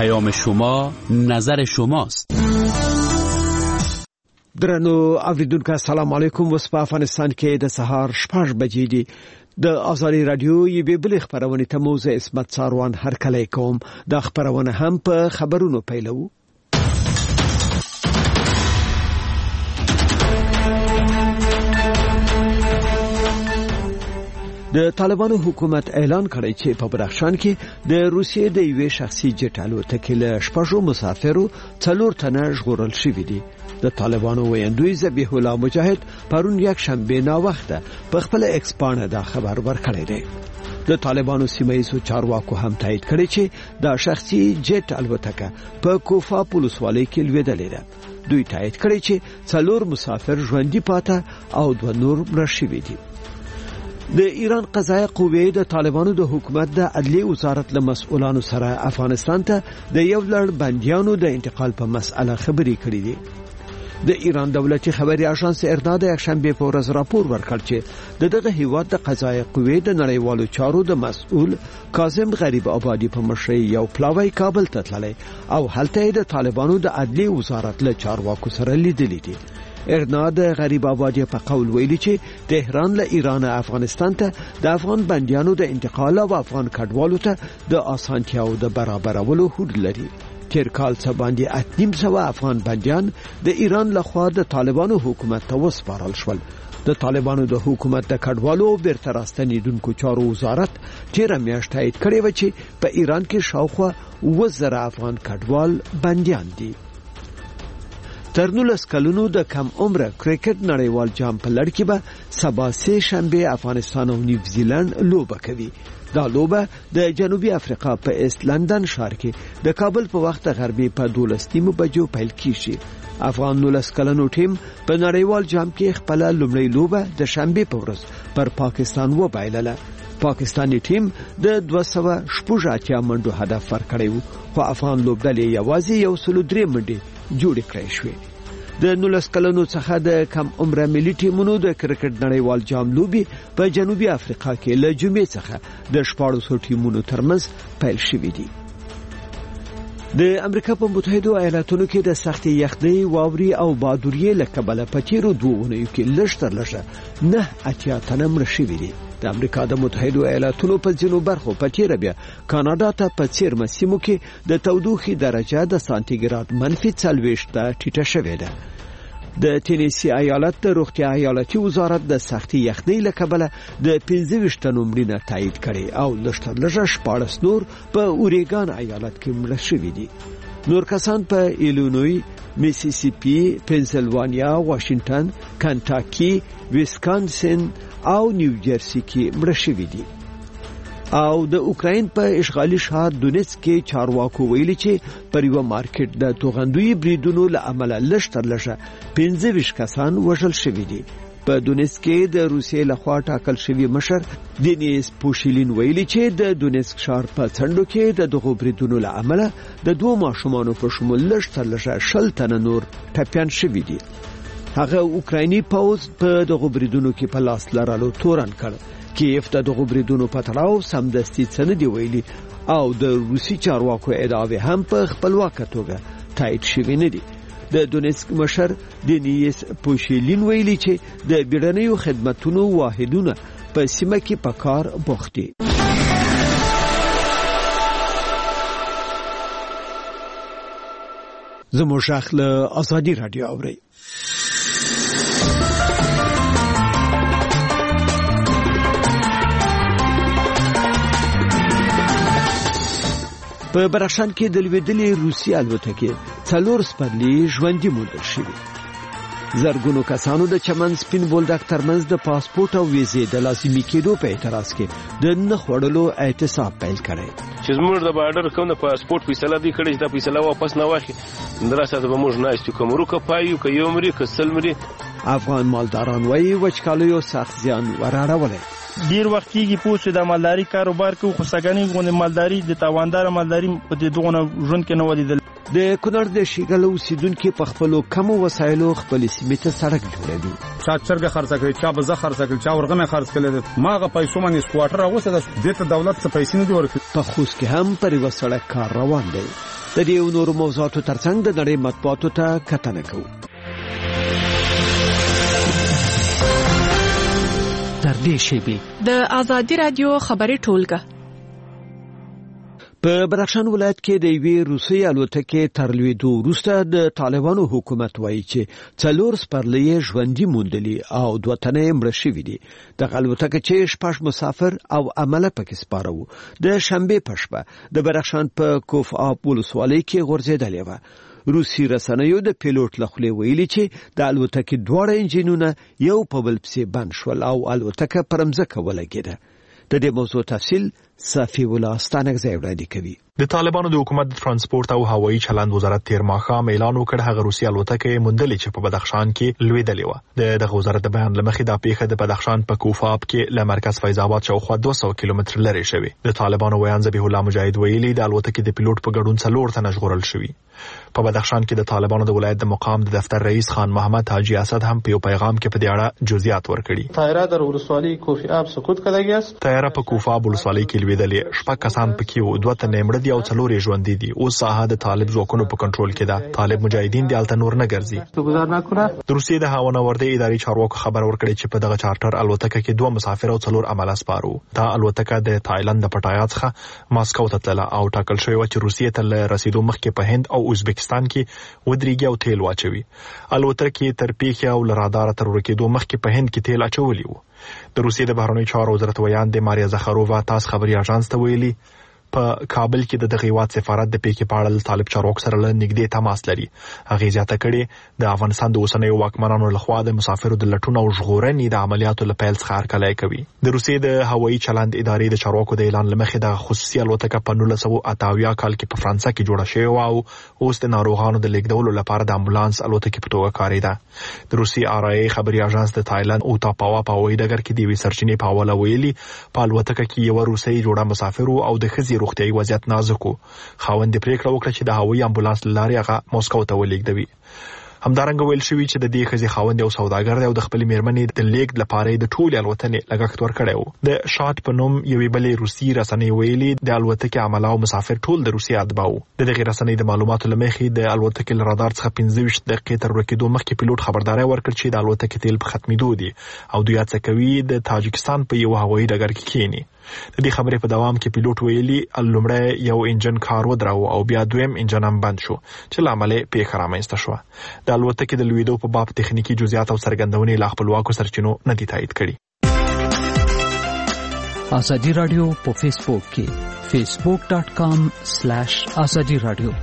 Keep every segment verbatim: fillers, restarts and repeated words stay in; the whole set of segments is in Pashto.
پیام شما نظر شماست. درنو اوریدونکو السلام علیکم. وس په افغانستان کې د سهار شپږ بجې دي. د ازادي رادیو یوې بلې خبرونه ته موزه اسمت ساروان هر کله کوم. د خبرونه هم په خبرونو پیلو. د طالبانو حکومت اعلان کړی چې په بدخشان کې د روسیې د یوې شخصي جټ الوتکې له شپږو مسافرو څلور تنه ژغورل شوي دي. د طالبانو ویاندوی ذبیح الله مجاهد پرون یک شنبه نا وخته په خپل ایکس باندې دا خبر ورکړی دی. د طالبانو سیمایي چارواکو هم تایید کړی چې دا شخصي جټ الوتکه په کوفا پولیسوالۍ کې لویدلې ده. دوی تایید کړی چې څلور مسافر ژوندي پاته او دوه نور مړه شوي دي. د ایران قضایه قوه د طالبانو د حکومت د عدلیه وزارت له مسؤلانو سره افغانستان ته د یو لړ بندیانو د انتقال په مسأله خبرې کړې دي. د ایران دولتي خبري اژانس ارنا د یکشنبه په ورځ راپور ورکړ چې د دغه هیواد د قضایه قوه د نړیوالو چارو د مسؤل کاظم غریب آبادی په مشرۍ یو پلاوی کابل ته تللی او هلته د طالبانو د عدلیه وزارت له چارواکو سره لیدلې دي. ارنا د غریب آبادی په قول ویلي چې تهران له ایران افغانستان ته د افغان بندیانو د انتقال او افغان کډوالو ته د اسانتیاو د برابرولو هوډ لري. تیر کال څه باندې اتنیم سو افغان بندیان د ایران لخوا د طالبانو حکومت ته وسپارل شول. د طالبانو د حکومت د کډوالو او بیرته راستنیدونکو چارو وزارت تیر میاشت تایید کړی و چې په ایران کې شاوخوا وزره افغان کډوال بندیان دي. تر نولس کلونو د کم عمره کرکټ نړیوال جام په لړ کې به سبا سه شنبه افغانستان او نیوزیلند لوبه کوي. دا لوبه د جنوبي افریقا په ایست لندن ښار کې د کابل په وخت غربي په دولس نیمو بجو پیل کیږي. افغان نولس کلنو ټیم په نړیوال جام کې خپل لومړی لوبه د شنبه په ورځ پر پاکستان وبایلله. پاکستانی ټیم د دوه سوه شپږ اتیا منډو هدف ورکړی و خو افغان لوبډلې یوازې یو سل درې منډې جوړې کړې شوې. د نولس کلنو څخه د کم عمره ملي ټیمونو د کرکټ نړیوال جام لوبي په جنوبي افریقا کې له جمعې څخه د شپاړسو ټیمونو ترمنځ پیل شوې دي. د امریکا په متحده ایالاتونو کې د سختې یخنۍ، واوري او بادوریې له کبله په تیرو دوه اونیو کې لږ تر لږه نه اتیا تنه مړه شوي دي. د امریکا د متحده ایالاتونو په ځینو برخو په تیر بیا کاناډا ته په څیر سیمو کې د تودوخې درجه د سانتیګراد منفي څلوېښت ته ټیټه شوې ده. د تینیسی ایالت د روغتیا ایالتي وزارت د سختې یخنۍ له کبله د پنځه ویشت تنو مړینه تایید کړې او لږ تر لږه شپاړس نور په اوریګان ایالت کې مړه شوي دي. نور کسان په ایلینوی، میسیسیپي، پنسلوانیا، واشنگټن، کنټاکی، ویسکانسن او نیوجرسي کې مړه شوي دي. او د اوکراین په اشغالي ښار دونیتسک کې چارواکو ویلي چې پر یو مارکیټ د توغندوی بریدونو له امله لږ تر لږه پنځه ویشت کسان وژل شوي دي. په دونیتسک کې د روسیې لخوا ټاکل شوی مشر دینیس پوشیلین ویلي چې د دونیتسک ښار په څنډو کې د دغو بریدونو له امله د دوه ماشومانو په شمول لږ تر لږه شل تنه نور ټپیان شوي دي. هغه اوکرایني پوځ په دغو بریدونو کې په لاس لرلو تورن کړ. کیف د دغو بریدونو په تړاو سمدستي څه نه دی ویلي او د روسي چارواکو ادعاوې هم په خپلواکه توګه تایید شوي نه دي. د دونیتسک مشر دینیس پوشیلین ویلي چې د بیړنیو خدماتونو واحدونه په سیمه کې په کار بوخت دي. زموږ شاخ له ازادي رادیو اوري. په بدخشان کې د لویدلې روسي الوتکې څلور سپرلي ژوندي موندل شوي. زرګونو کسانو د چمن سپین بولدک ترمنځ د پاسپورت او ویزې د لازمي کېدو په اعتراض کې د نه خوړلو اعتصاب پیل کړی. چې زموږ د بارډر کوم د پاسپورت فیصله دی کړی چې دا فیصله واپس نه واخلي دراسته به موږ نه استو کومرو کپایو که یو مري که سل مري. افغان مالداران وایي وچکالیو سخت زیان وراړولی. ډیر وخت کېږي پوه چې د مالداري کاروبار کوو خو سږنۍ غوندې مالداري د تاوانداره مالداري په دې دغونه ژوند کې نه ولیدل. د کونړ د شیګل اوسیدونکو په خپلو کمو وسایلو خپل سیمې ته سړک جوړوي. چا چرګ خرڅ کړي، چا بزه خرڅ کړي، چا ورغمه خرڅ کړي. ماغه پیسو باندې سکواټر اوسه د دې ته دولت څخه پیسې نه دی ورکړي. په خوست کې هم پر یو سړک کار روان دی. د دې نورو موضوعاتو ترڅنګ د نړۍ مطبوعاتو ته کتنه کوو. تر دې شیبې د آزادي رادیو خبري ټولګه په بدخشان ولایت کې د یوې روسي الوتکې تر لوېدو وروسته د طالبانو حکومت وایي چې څلور سپرلۍ ژوندي موندلي او دوه تنه یې مړه شوي دي. دغه الوتکه چې شپږ مسافر او عمله پکې سپاره وو د شنبې په شپه د بدخشان په کوف آب ولسوالۍ کې غورځېدلې وه. روسي رسنیو د پیلوټ له خولې ویلي چې د الوتکې دواړه انجینونه یو په بل پسې بند شول او الوتکه پر مځکه ولګېده. د دې موضوع تفصیل صافي ولا ستانګزی وړاندې کوي. د طالبانو د حکومت د ترانسپورت او هوایي چلند وزارت تیر ماښام اعلان وکړ هغه روسي الوتکه موندلې چې په بدخشان کې لوېدلې و. د دغه وزارت د بیان لمخې دا پیښه د بدخشان په کوفاب کې له مرکز فیض آباد شاوخوا دوه سوه کیلومتر لرې شوې. د طالبانو ویان ذبیح الله مجاهد ویلي د الوتکې د پیلوټ په ګډون څلور تنه ژغورل شوي. په بدخشان کې د طالبانو د ولایت د مقام د دفتر رئیس خان محمد حاجی اسد هم په یو پیغام کې په دې اړه جزئیات ورکړي. طایره در ولسوالی کوفی آب سقوط کړی است. طایره په کوفاب ولسوالی کې لوېدلې. شپږ کسان پکې وو، دوه تنه مړه دي او څلور یې ژوندي دي. اوس ساحه د طالب ځواکونو په کنټرول کې ده. طالب مجاهدین د الته نور نه ګرځي. د روسیې د هوانوردۍ ادارې چارواکو خبر ورکړي چې په دغه چارټر الوتکه کې دوه مسافر او څلور عمله سپارو. دا الوتکه د تایلند د پټایا څخه ماسکو ته تلله او ټاکل شوی و چې روسیې ته له رسیدو مخکې په هند او ازبکستان کې ودرېږي او تیل واچوي. الوتکه تر پیښې او لرادار تر ورکېدو مخکې په هند کې تیل اچولي وو. د روسیې د بهرنیو چارو وزارت ویان د ماریا زخرووا تاس خبري اژانس ته ویلي په کابل کې د دغه هیواد سفارت د پیښې په اړه طالب چارواکو سره له نږدې تماس لري. هغه زیاته کړي د افغانستان د اوسنیو واکمنانو لخوا د مسافرو د لټون او ژغورنې د عملیاتو له پیل څخه هرکلی کوي. د روسیې د هوایي چلند ادارې د چارواکو د اعلان لمخې د خصوصي الوتکه په نولس سوه اته اویا کال کې په فرانسه کې جوړه شوې وه او اوس د ناروغانو د لیږدولو لپاره د امبولانس الوتکې په توګه کارېده. د روسي آر آی خبري اژانس د تایلند او تاپاوا په هوایي ډګر کې د یوې سرچینې په حواله ویلي په الوتکه کې یو روسي جوړه مسافر او د ښځې روغتیايي وضعیت نازک و. خاوند پریکړه وکړه چې د هوایي امبولانس لارې هغه موسکو ته ولېږدوي. همدارنګه ویل شوی چې د دې ښځې خاوند یو سوداګر دی او د خپلې میرمنې د لیږد لپاره د ټولې الوتنې لګښت ورکړی و. د شات په نوم یوې بلې روسي رسنۍ ویلي د الوتکې عمله او مسافر ټول د روسیې اتباع وو. د دغې رسنۍ د معلوماتو له مخې د الوتکې له رادار څخه پنځه ویشت دقیقې تر ورکېدو مخکې پیلوټ خبرداری ورکړ چې د الوتکې تیل په ختمېدو دي او دوی هڅه کوي د تاجکستان په یو هوایي ډګر کې کښېني. د دې خبرې په دوام کې پیلوټ ویلي لومړی یو انجن کار ودراوه او بیا دویم انجن هم بند شو چې له امله پیښه رامنځته شوه. د الوتکې د لوېدو په باب تخنیکی جزئیات او څرګندونې لا خپلواکو سرچینو نه دي تایید کړي. آزادي رادیو په فیسبوک کې فیسبوک ډاټ کام سلیش آزادي رادیو.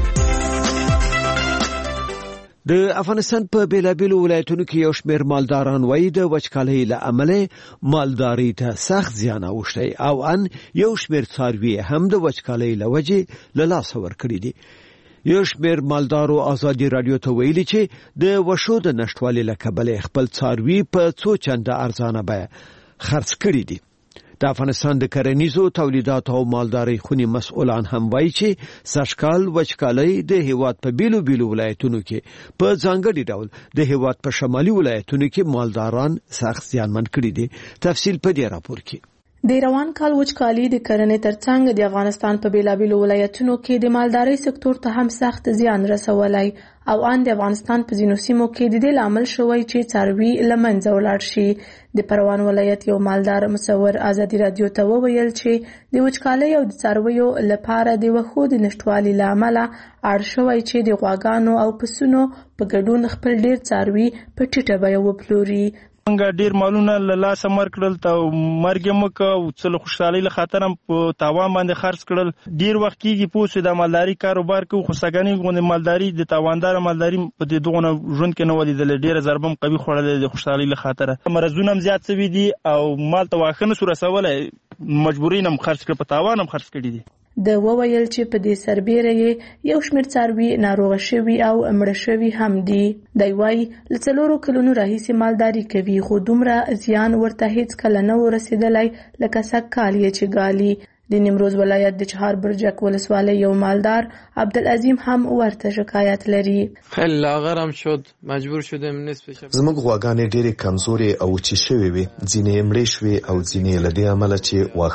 د افغانستان په بیلابیلو ولایتونو کې یو شمېر مالداران وایي د وچکالۍ له امله مالداري ته سخت زیان اوښتی او ان یو شمېر څاروي هم د وچکالۍ له وجې له لاسه ورکړي دي. یو شمېر مالدارو آزادي رادیو ته ویلي چې د وښو د نشتوالي له کبله خپل څاروي په څو چنده ارزانه بیه خرڅ کړي دي. د افغانستان د کرنیزو تولیداتو او مالدارۍ خونې مسؤلان هم وایي چې سږکال وچکالۍ د هیواد په بیلو بیلو ولایتونو کې په ځانګړي ډول د هیواد په شمالي ولایتونو کې مالداران سخت زیانمن کړي دي. تفصیل په دې راپور کې. د روان کال وچکالي د کرنې ترڅنګ د افغانستان په بیلابیلو ولایتونو کې د مالدارۍ سکتور ته هم سخت زیان رسولی او ان د افغانستان په ځینو سیمو کې د دې لامل شوی چې څاروي له منځه ولاړ شي. د پروان ولایت یو مالدار مصور آزادي رادیو ته وویل چې د وچکالۍ او د څارویو لپاره د وښو د نشتوالي له امله اړ شوی چې د غواګانو او پسونو په ګډون خپل ډیر څاروي په ټیټه بیه وپلوري. څنګه ډیر مالونه له لاسه مر کړل ته مرګ مکه او څل خوشحالي له خاطر هم په تاوان باندې خرڅ کړل. ډیر وخت کېږي پوه د مالداري کاروبار کوي خو سګنې غونې مالداري د تاواندار مالداري په دې دغه ژوند کې نه ولیدل. ډیره ضربم قوي خوړلې د خوشحالي له خاطر مرزونه هم زیات شوي دي او مال ته واخه نه سو رسولی مجبورین هم خرڅ کړ په تاوان هم خرڅ کړي دي. د وویل چې په دې سربېره یې یو شمېر څاروي ناروغه شوي او مړه شوي هم دي. دی وایي له څلورو کلونو راهیسې مالداري کوي خو دومره زیان ورته هیڅ کله نه و رسېدلی لکه سږ کال یې چې ګالي. د نیمروز ولایت د چهار برجک ولسوالۍ یو مالدار عبدالعظیم هم ورته شکایت لري. خیلی لاغرم شد مجبور شدم نصف شب. زموږ غواګانې ډېرې کمزورې او وچې شوې وې، ځینې یې مړې شوې او ځینې یې له دې امله چې واښه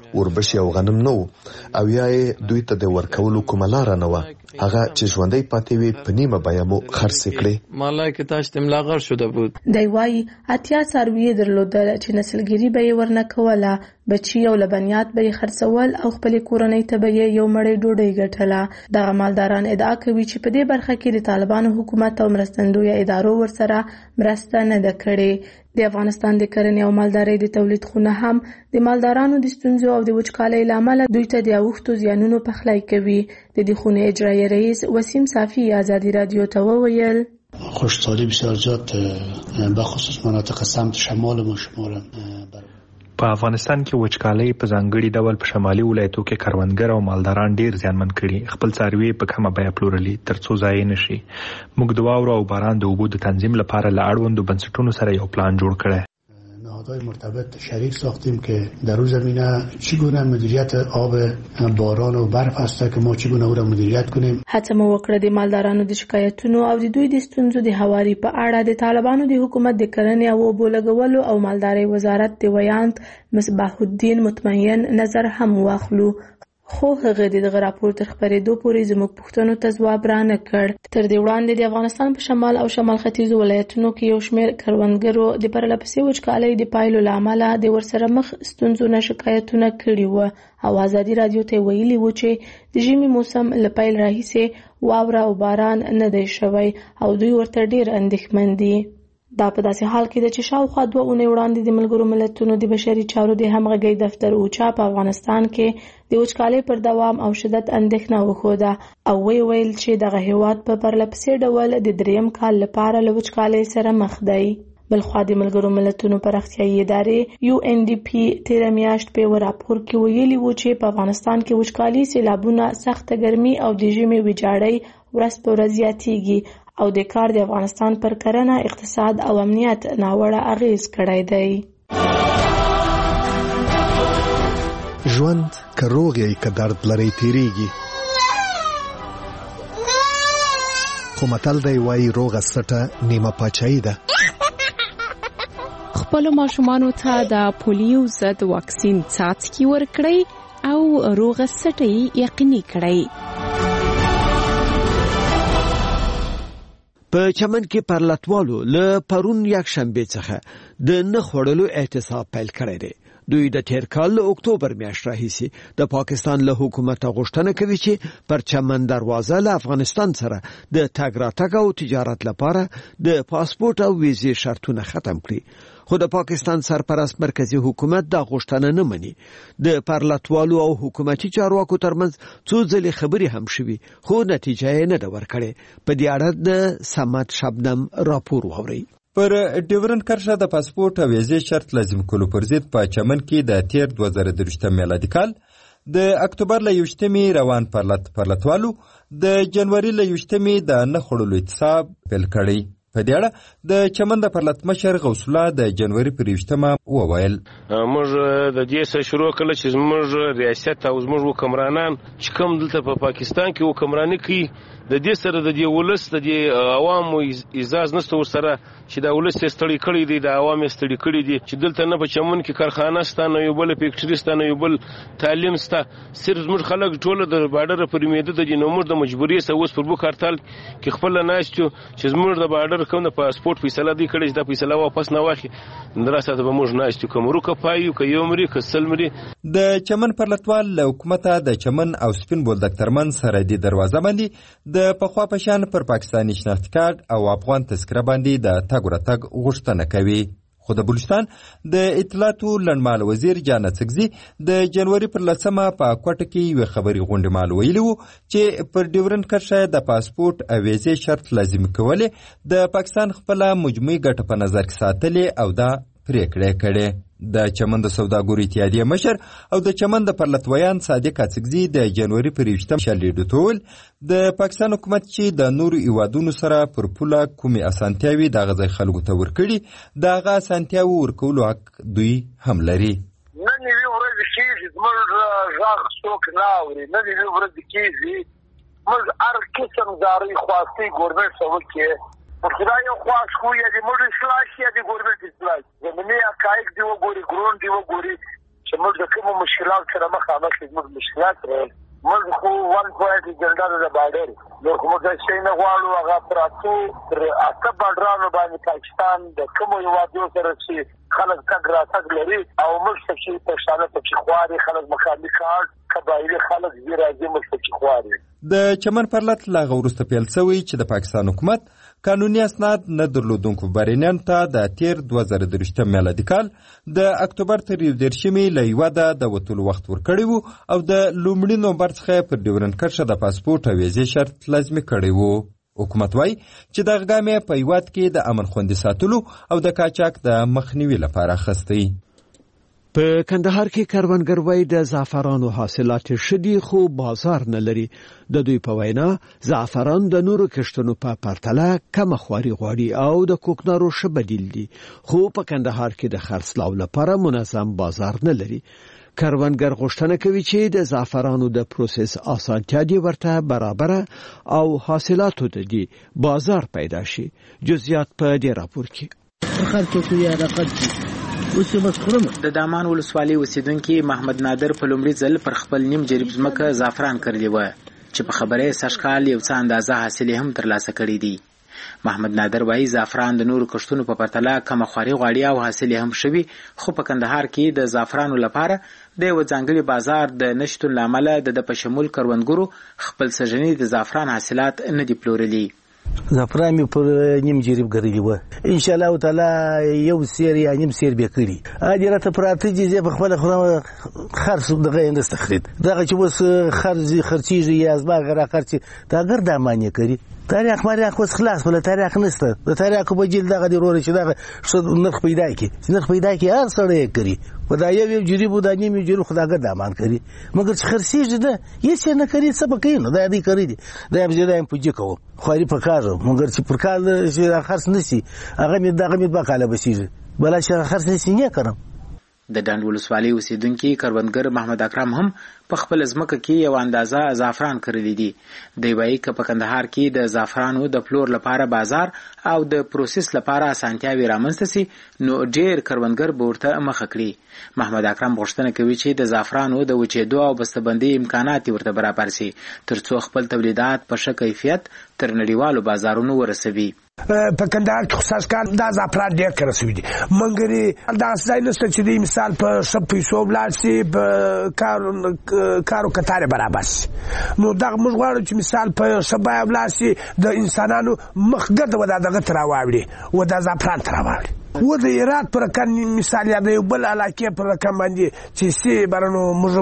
وربشي او غنم نه او یا دوی ته د ورکولو کومه لار نه و هغه چې ژوندۍ پاتې وي په نیمه بیه مو خرڅ کړي مالای که تاش تملاغر شده بود دی وایي اتیا څاروي درلودل چې نسلګري به یې ورنه کوله بچي او لبنیات به یې خرڅول او خپلې کورنۍ ته به یې یو مړۍ ډوډۍ ګټله دغه مالداران ادعا کوي چې په دې برخه کې د طالبانو حکومت او مرستندویه ادارو ورسره مرسته نه ده کړې د افغانستان د کرنې او مالدارۍ د تولید خونه هم د مالدارانو د ستونزو او د وچکالۍ له امله دوی ته د اوښتو زیانونو پخلی کوي د دې خونې اجرایي رئیس وسیم صافی ازادي رادیو ته وویل خوشحالی بسیار زیاد به خصوص مناطق سمت شمال ما شمال په افغانستان کې وچکالۍ په ځانګړي ډول په شمالي ولایتو کې کروندګر او مالداران ډیر زیانمن کړي خپل څاروي په کومه بیه پلورلي ترڅو ضایع نشي موږ د واورو او باران د اوبو د تنظیم لپاره له اړوندو بنسټونو سره یو پلان جوړ کړی نهادهای مرتبط شریک ساختیم که در اون زمینه چگونه مدیریت آب باران و برف است که ما چگونه او را مدیریت کنیم. هڅه مو وکړه د مالدارانو د شکایتونو او د دوی د ستونزو د هواري په اړه د طالبانو د حکومت د کرنې او اوبو لګولو او مالدارۍ وزارت د ویاند مصباح الدین مطمئن نظر هم واخلو خو هغه دغه راپور تر خبرېدو پورې زموږ پوښتنو ته ځواب را نه کړ تر دې وړاندې د افغانستان په شمال او شمال ختیځو ولایتونو کې یو شمېر کروندګرو د پرله پسې وچکالۍ د پایلو له امله د ورسره مخ ستونزو نه شکایتونه کړي وو او ازادي رادیو ته ویلي وو چې د ژمي موسم له پیل راهیسې واوره او باران نه دی شوی او دوی ورته ډېر اندېښمن دي دا په داسې حال کې ده چې شاوخوا دوه اونۍ وړاندې د ملګرو ملتونو د بشري چارو د همغږۍ دفتر اوچا په افغانستان کې د وچکالۍ پر دوام او شدت اندېښنه وښوده او وی ویل چې دغه هیواد په پرله پسې ډول د دریم کال لپاره له وچکالۍ سره مخ دی بلخوا د ملګرو ملتونو پراختیایي ادارې یو ان ډي پی تیره میاشت په یو راپور کې ویلي وو چې په افغانستان کې وچکالي سیلابونه سخته ګرمي او د ژمي ویجاړۍ ورځ په ورځ زیاتېږي او د کار د افغانستان پر کرنه اقتصاد او امنیت ناوړه اغیز کړی دی ژوند که روغ یې که درد لري تیریږي خو متل دی وایي روغه سټه نیمه پاچاهي ده خپلو ماشومانو ته د پولیو ضد واکسین څاڅکي ورکړئ او روغه سټه یې یقیني کړئ په چمن کې پرلتوالو له پرون یک شنبه څخه د نه خوړلو احتساب پیل کړی دی دوی د تیر کال له اکتوبر میاشتې راهیسې د پاکستان له حکومت غوښتنه کوي چې پر چمن دروازه له افغانستان سره د تګ راتګ او تجارت لپاره د پاسپورت او ویزې شرطونه ختم کړي خو د پاکستان سرپرست مرکزی حکومت دا غوښتنه نه مني د پرلتوالو او حکومتي چارواکو ترمنځ څو ځلې خبرې هم شوي خو نتیجه یې نه ده ورکړې په دې اړه د سمت شبنم راپور واورئ پر ډیورن کرښه د پاسپورت او ویزې شرط لازم کولو پر ضد په چمن کې د تیر دوه زره درویشتم میلادي کال د اکتوبر له یوشتمې روان پرلت پرلتوالو د جنوري له یوشتمې د نه خوړلو احتساب پیل کړی په دې اړه د چمن د پرلت مشر غوث الله د جنوري پر یوشتمه وویل موږ د دې څخه شروع کړل چې موږ ریاست او موږ حکمرانان چې کوم دلته په پاکستان کې حکمراني کوي د دې سره د دې ولس د دې عوامو اعزاز نشته ورسره چې دا ولس ستړي کړي دي د عوام ستړي کړي دي چې دلته نه په چمن کې کارخانه ستانه یو بل فیکټری ستانه یو بل تعلیم ستا صرف موږ خلک ټول د بارډر پر میده د نومر د مجبوری سره اوس پر بو کارتل کې خپل ناشته چې موږ د بارډر کوم د پاسپورت فیصله دی کړي د فیصله واپس نه واخی دراسته به موږ ناشته کومرو کپایو کې یو مری کسلمري د چمن پرلتوال له حکومت د چمن او سپین بولدک ترمن سره د دروازه باندې د پخوا پشان پر پاکستاني شناخت کارت او افغان تذکره باندې د تګ راتګ غوښتنه کوي خو د بلوچستان د اطلاعاتو لنډمهاله وزیر جان اڅکزي د جنوري پر لسمه په کوټه کې یو خبري غونډه مال ویلي وو چې پر ډیورن کرښه د پاسپورت او ویزې شرط لازم کولې د پاکستان خپل مجموعي ګټه په نظر کې ساتلې او دا پریکړه کړې د چمن د سوداګرو اتحادیه مشر او د چمن د پرلتویان صادق اڅکزي د جنوري پر یوشتم شلیدو ټول د پاکستان حکومت چې د نورو ایوادونو سره پر پوله کومې اسانتیاوي د غځای خلکو ته ورکړي د هغه اسانتیاوو ورکولو حق دوی هم لري نن یې ورځ کېږي زموږ غږ څوک نه اوري نن یې ورځ کېږي موږ هر قسم زارۍ خواستې ګورنمنټ ته وکړي خدا یو خواست خو یا د موږ اصلاح یا د ګورنمنټ اصلاح زمینی حقایق دی وګوري ګرون دی وګوري چې موږ د کوم مشکلات سره مخامخ یو موږ مشکلات لرو موږ خو وان پوینټ جنډر د بارډر نو کوم ځای چې نه غواړو هغه پراتو تر اته بارډرانو باندې پاکستان د کوم یو وادي سره چې خلک تګ راتګ لري او موږ چې په شانه په خواري خلک مخالفت کار قبایلی خلک زی راځي موږ په خواري د چمن پرلط لا غورسته پیل شوی چې د پاکستان حکومت قانوني اسناد نه درلودونکو بارینان ته د تیر دوه زره درې میلادي کال د اکتوبر تر یو دېرشمې له یوه د وتلو وخت ورکړی وو او د لومړي نومبر څخه پر ډیورنډ کرښه د پاسپورت او ویزې شرط لازمي کړی وو. حکومت وایي چې دغه ګام یې په هیواد کې د امن خوندي ساتلو او د قاچاق د مخنیوي لپاره اخیستی. په کندهار کې کروندګر وایي د زعفرانو حاصلات ښه دي خو بازار نه لري. د دوی په وینا زعفران د نورو کښتونو په پرتله کم خواري غواړي او د کوکنارو ښه بدیل دي خو په کندهار کې د خرڅلاو لپاره منظم بازار نه لري. کروندګر غوښتنه کوي چې د زعفرانو د پروسس اسانتیا دی ورته برابر او حاصلاتو د دی بازار پیدا شي. جزئیات په دې راپور کې خلکو یې راقد د دامان ولسوالۍ اوسیدونکي محمد نادر په لومړي ځل پر خپل نیم جریب ځمکه زعفران کرلی و چې په خبره سږکال یو څه اندازه حاصل هم ترلاسه کړی دی. محمد نادر وایي زعفران د نورو کښتونو په پرتله کم خواري غواړي او حاصل هم شوي خو په کندهار کې د زعفرانو لپاره د یو ځانګړي بازار د نشتون له امله د په شمول کروندګرو خپل سږني د زعفران حاصلات نه دي پلورلي. زعفران می پر نیم جریب ګرځي و ان شاء الله تعالی یو سیر یا نیم سیر به کړی ا دې راته پراته دي په خپل خرڅ دغه اندستخرید دغه چې وس خرڅ خرڅیږي یا ازما غره خرڅ دا ګر د معنی کوي تاریخ مری خو خلاص ولا تاریخ نشته د تاریخ په جیل دغه دی ورور چې دغه څه نرخ پیدا کی نرخ پیدا کی هر سره کوي ودا یو جریب ودا نیم جریب خداګر د امان کوي مګر چې خرڅیږي ده هیڅ نه کوي سبا کوي نو دا دې کوي دا هم زیاده هم پوجي کوي خو لري په کار مګر چې پر کال چې خرڅ نشي هغه می دغه می بقاله بشي بل چې خرڅ نشي نه کړم. د ډنډ ولسوالۍ اوسیدونکي کروندګر محمد اکرم هم په خپل ځمکه کې یو اندازه زعفران کرلی دي. دی وایي که په کندهار کې د زعفرانو د پلور لپاره بازار او د پروسس لپاره اسانتیاوې رامنځته سي نو ډېر کروندګر به ورته مخه کړي. محمد اکرم غوښتنه کوي چې د زعفرانو د وچېدو او بستهبندۍ امکانات ورته برابر سي ترڅو خپل تولیدات په ښه کیفیت تر نړیوالو بازارونو ورسوي. په کندهار کې خصوص کار دا زعفران ډېر کړه سوي دي مګر دا ځای نشته چې د مثال په ښه پیسو ولاړ شي په کار کارو کتار برابر شي نو دا موږ غواړو چې مثال په ښه بیه ولاړ شي د انسانانو مخګرد ودا دغه تر راوړي و دا زعفران تر راوړي و د ایرات پر کان مثال یا د یو بل علاقې پر کان باندې چې سی برنو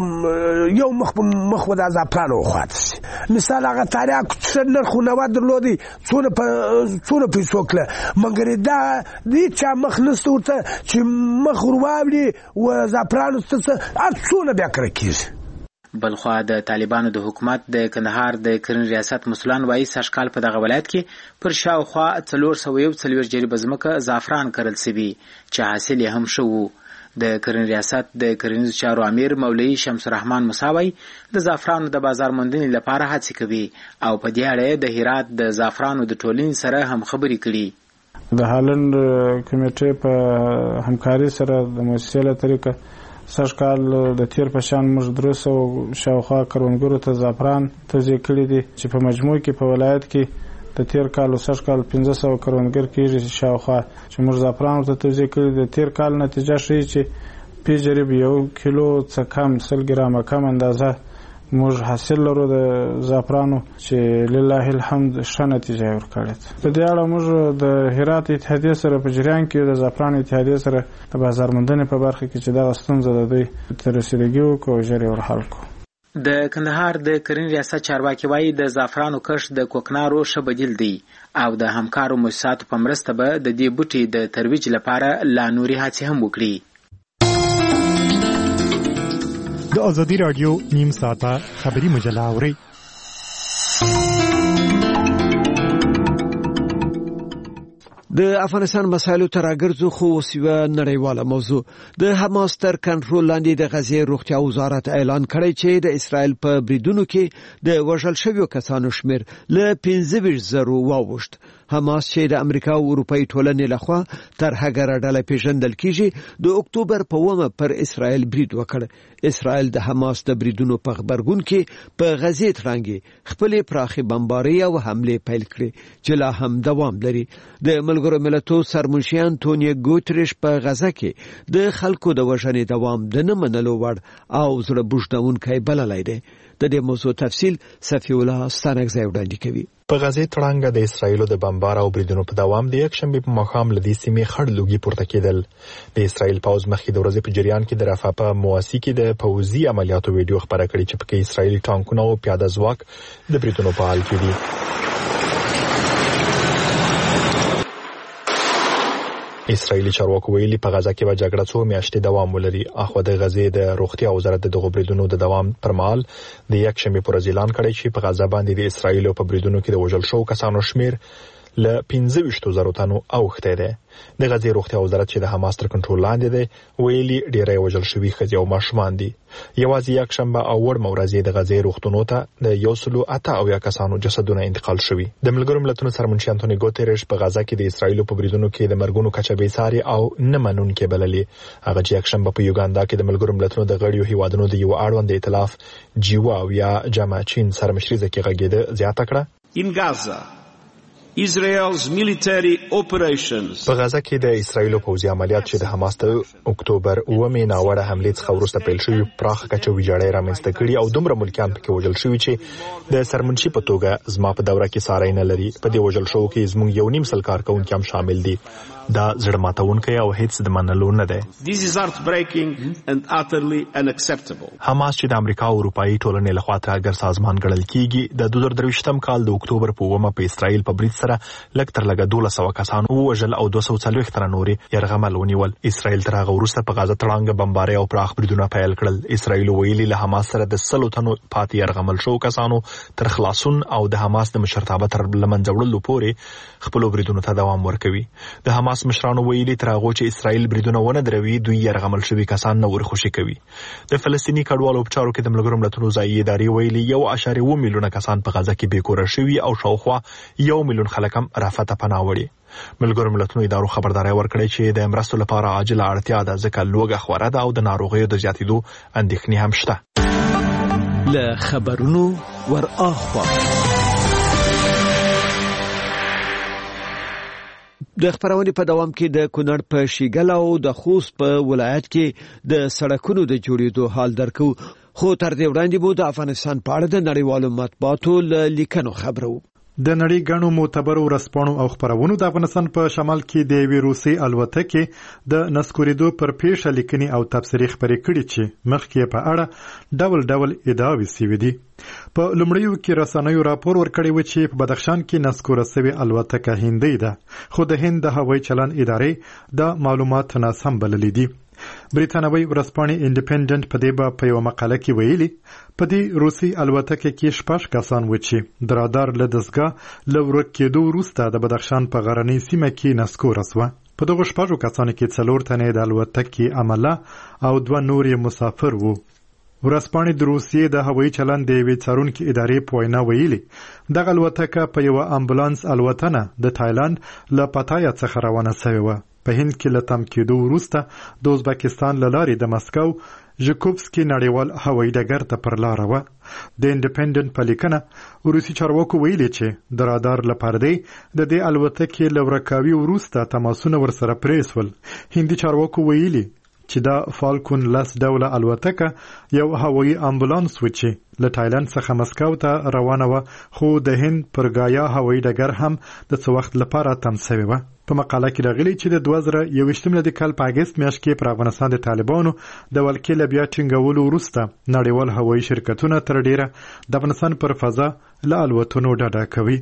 موږ یو مخ مخ ودا زعفران وخوات شي مثال هغه تاریخ څه نرخ نو درلودي څونه په څونه پیسو کړه مګر دا دې چا مخ نستورته چې مخ ورواړي و زعفران څه اڅونه بیا کړی کیږي. بلخوا د طالبانو د حکومت د کندهار د کرنې ریاست مسولان وایي سږکال په دغه ولایت کې پر شاوخوا څلور سوه یو څلوېښت جریبه ځمکه زعفران کرل سوي چې حاصل یې هم ښه و. د کرنې ریاست د کرنیزو چارو امیر مولوي شمس الرحمن موسی وایي د زعفرانو د بازار موندنې لپاره هڅې کوي او په دې اړه د هرات د زعفرانو د ټولنې سره هم خبرې کړي. د هالند کمیټې په همکاري سره د مؤسسې له طریقه سږکال د تیر په شان موږ درې سوه شاوخوا کروندګرو ته زعفران توزیع کړي دي چې په مجموع کې په ولایت کې د تیر کال او سږکال پنځه سوه کروندګر کېږي شاوخوا چې موږ زعفران ورته توزیع کړي د تیر کال نتیجه ښیي چې پی جریب یو کیلو څه کم سل ګرامه کم اندازه موږ حاصل لرو د زعفرانو چې لله الحمد ښه نتیجه یې ورکړې. په دې اړه موږ د هرات اتحادیې سره په جریان کې د زعفرانو اتحادیې سره د بازار موندنې په برخه کې چې دغه ستونزه د دوی تر رسیدګي وکړو او ژر یې ورحل کړو. د کندهار د کرنې ریاست چارواکي وایي د زعفرانو کښت د کوکنارو ښه بدیل دی او د همکارو مؤسساتو په مرسته به د دې بوټي د ترویج لپاره لا نورې هڅې هم وکړي. د ازادي رادیو نیم ساعته خبری مجله اورئ. د افغانستان مسایلو تر راګرځو خو وسیوه نړیواله موضوع د حماس تر کنټرول لاندې د غزې روغتیا وزارت اعلان کړی چې د اسرائیل په بریدونو کې د وژل شویو کسانو شمیر له پنځه ویشت زرو واوښت. حماس چې د امریکا او اروپאי ټولنې لخوا تر هغه ډله پیژندل کیږي د اکتوبر په اوومه پر اسرائیل برید وکړ. اسرائیل د حماس د بریدونو په خبرګون کې په غزې ترانګي خپل پراخي بمباري او حمله پیل کړې چې لا هم دوام لري. د ملګرو ملتونو سرمنشي انټونیو ګوتریش په غزا کې د خلکو د وژنې دوام د نه منلو وړ او زړه بوجدونکي بللی دی. د دې موضوع تفصیل صفی الله ستانکزی وړاندې کوي. په غزې تړانګه د اسرایلو د بمبار او بریدونو په دوام د یک شنبه په ماښام لدی سیمې خړ لوګي پورته کېدل. د اسرایل پوز مخکې د ورځې په جریان کې د رفح په مواسي کې د پوځي عملیاتو ویډیو خبره کړې چې پکې اسرایلی ټانکونه او پیاده ځواک د بریدونو په حال کې دي. اسرایلی چارواکو ویلي په غزا کې به جګړه څو میاشتې دوام ولري. اخو د غزې د روغتیا وزارت د غوبریدونو د دوام پر مهال د یک شنبه پر ورځ اعلان کړی چې په غزا باندې د اسرایل په بریدونو کې د وژل شو کسانو شمیر ل پنځه ویشت زره تنو اوخته ده. د غزې روغتیا وزارت چې د حماس تر کنټرول لاندې دی ویلي ډیری وژل شوي ښځې او ماشومان دي. یوازې یک شنبه او ور مورزي د غزې روغتونو ته د یو سلو اته او یا کسانو جسدونه انتقال شوي. د ملګرو ملتونو سرمنشي انټونیو ګوتریش په غزا کې د اسرایل په بریدونو کې د مرګونو کچه به ساري او نه منونکې بللي. هغه چې یک شنبه په یوګاندا کې د ملګرو ملتونو د غړیو هیوادونو د یو اړوند ائتلاف جیوا او یا جامع چین سرمشري ځکه غږیده زیاته کړه. In Gaza Israel's military operations په غزا کې د اسرایل پوځي عملیات چې د حماس د اکتوبر اومه ناوړه حمله څخه وروسته پیل شوی پراخ کچه ویجاړی رامنځته کړي او دومره ملکیان پکې وژل شوي چې د سرمنشي په توګه زما په دوره کې ساري نه لري. په دې وژل شو کې زموږ یو نیم سل کارکونکي هم شامل دي. دا زړه ماتونکی او هیڅ د منلو نه دی. This is heartbreaking and utterly unacceptable. حماس چې د امریکا او اروپאי ټولنې لخوا ترګر سازمان ګڼل کیږي د دوه زره درویشتم کال د اکتوبر په اومه په اسرایل په برید سره لږ تر لږه دولس سوه کسان ووژل او دوه سوه څلوېښت تنه نورې یرغمل ونیول. اسرایل تر هغه وروسته په غزه تړانګه بمباري او پراخ بریدونه پیل کړل. اسرایل ویلي له حماس سره د سلو تنو پاتې یرغمل شو کسانو تر خلاصون او د حماس د مشرتابه تر لمنځه وړلو پورې خپل بریدونو ته دوام ورکوي. د حماس مشرانو ویلي تر هغه چې اسرایل بریدونه ونه دروي دوی یرغمل شوي کسان نه ورخوشي کوي. د فلسطیني کډوالو په چارو کې د ملګرو ملتونو ځایي ادارې ویلي یو اعشاریه اووه میلیونه کسان په غزه کې بېکوره شوي او شاوخوا یو میلیون خلک هم رفح ته پناه وړي. ملګرو ملتونو ادارو خبرداري ورکړې چې د مرستو لپاره عاجله اړتیا ده ځکه لوږه خوره ده او د ناروغیو د زیاتېدو اندېښنې هم شته. له خبرونو ور اخوا د خبرونې په دوام کې د کونړ په شیګل او د خوست په ولایت کې د سړکونو د جوړېدو حال درکو. خو تر دې وړاندې مو د افغانستان په اړه د نړیوالو مطبوعاتو له لیکنو خبرو. د نړۍ ګڼو معتبرو ورځپاڼو او خبرونو د افغانستان په شمال کې د یوې روسي الوتکې د نسکورېدو پر پیښه لیکنې او تبصرې خپرې کړي چې مخکې په اړه ډول ډول ادعاوې سوي دي. په لومړیو کې رسنیو راپور ورکړی و چې په بدخشان کې نسکوره سوې الوتکه هندۍ ده، خو د هند د هوایي چلند ادارې د معلومات ناسم بللي دي. بریتانوي ورځپاڼې انډیپندنت په دې باب په یوه مقاله کې ویلي په دې روسي الوتکه کې شپږ کسان و چې د رادار له دستګاه له ورک کېدو وروسته د بدخشان په غرنۍ سیمه کې نسکوره سوه. په دغو شپږو کسانو کې څلور تنې د الوتکې عمله او دوه نور مسافر وو. ورځپاڼې د روسیې د هوایي چلند د یوې څارونکې ادارې په وینا ویلي دغه الوتکه په یوه امبولانس الوتنه د تایلند له پتایا څخه روانه سوې وه. په هند کې له تم کېدو وروسته د ازبکستان له لارې د مسکو ژکوفسکي نړیوال هوایي ډګر ته پر لاره وه. د انډیپندنت په لیکنه روسي چارواکو ویلي چې د رادار له پردې د دې الوتکې له ورکاوي وروسته تماسونه ورسره پرې سول. هندي چارواکو ویلي چې دا فالکون لس ډوله الوتکه یو هوایي امبولانس و چې له تایلند څخه مسکو ته روانه وه، خو د هند پر ګایا هوایي ډګر هم د څه وخت لپاره تم سوې وه. په مقاله کې راغلي چې د دوه زره یوویشتم لدې کال په اګست میاشت کې پر افغانستان د طالبانو د ولکې له بیا ټینګولو وروسته نړیوال هوایي شرکتونه تر ډیره د افغانستان پر فضا له الوتنو ډډه کوي.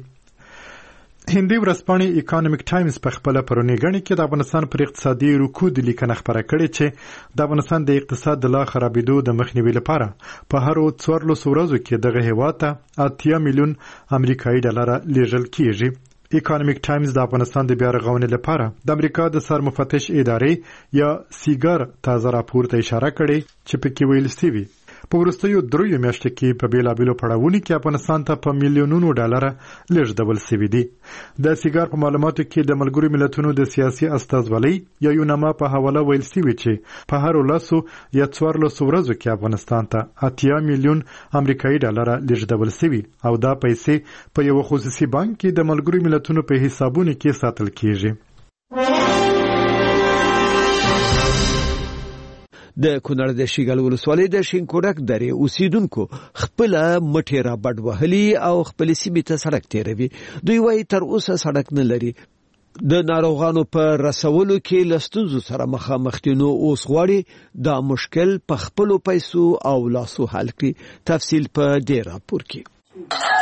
هندي ورځپاڼې اکانومیک ټایمز په خپله پرونۍ ګڼې کې د افغانستان پر اقتصادي رکود لیکنه خپره کړې چې د افغانستان د اقتصاد د لا خرابېدو د مخنیوي لپاره په هرو څوارلسو ورځو کې دغه هېواد ته اتیا میلیون امریکایي ډالره لیږل کیږي. اکانومیک ټایمز د افغانستان د بیا رغونې لپاره د امریکا د سرمفتش ادارې یا سیګر تازه راپور ته اشاره کړې چې پکې ویل شوي په وروستیو دریو میاشتو کې په بېلابېلو پړاوونو کې افغانستان ته په میلیونونو ډالره لېږدول شوي دي. د سیګار په معلوماتو کې د ملګرو ملتونو د سیاسي استازولۍ یا یونما په حواله ویل شوي چې په هرو لسو یا څوارلسو ورځو کې افغانستان ته اتیا میلیون امریکایي ډالره لېږدول شوي او دا پیسې په یو خصوصي بانک کې د ملګرو ملتونو په حسابونو کې ساتل کیږي. د کونړ د شیګل ولسوالۍ د شینکوړک درې اوسیدونکو خپل مټې را بډ وهلي او خپل سیمې ته سړک تیروي. دوی وايي تر اوسه سړک نه لري. د ناروغانو په رسولو کې له ستونزو سره مخامخ دي، نو اوس غواړي دا مشکل په خپلو پیسو او لاسو حل کړي. تفصیل په دې راپور کې.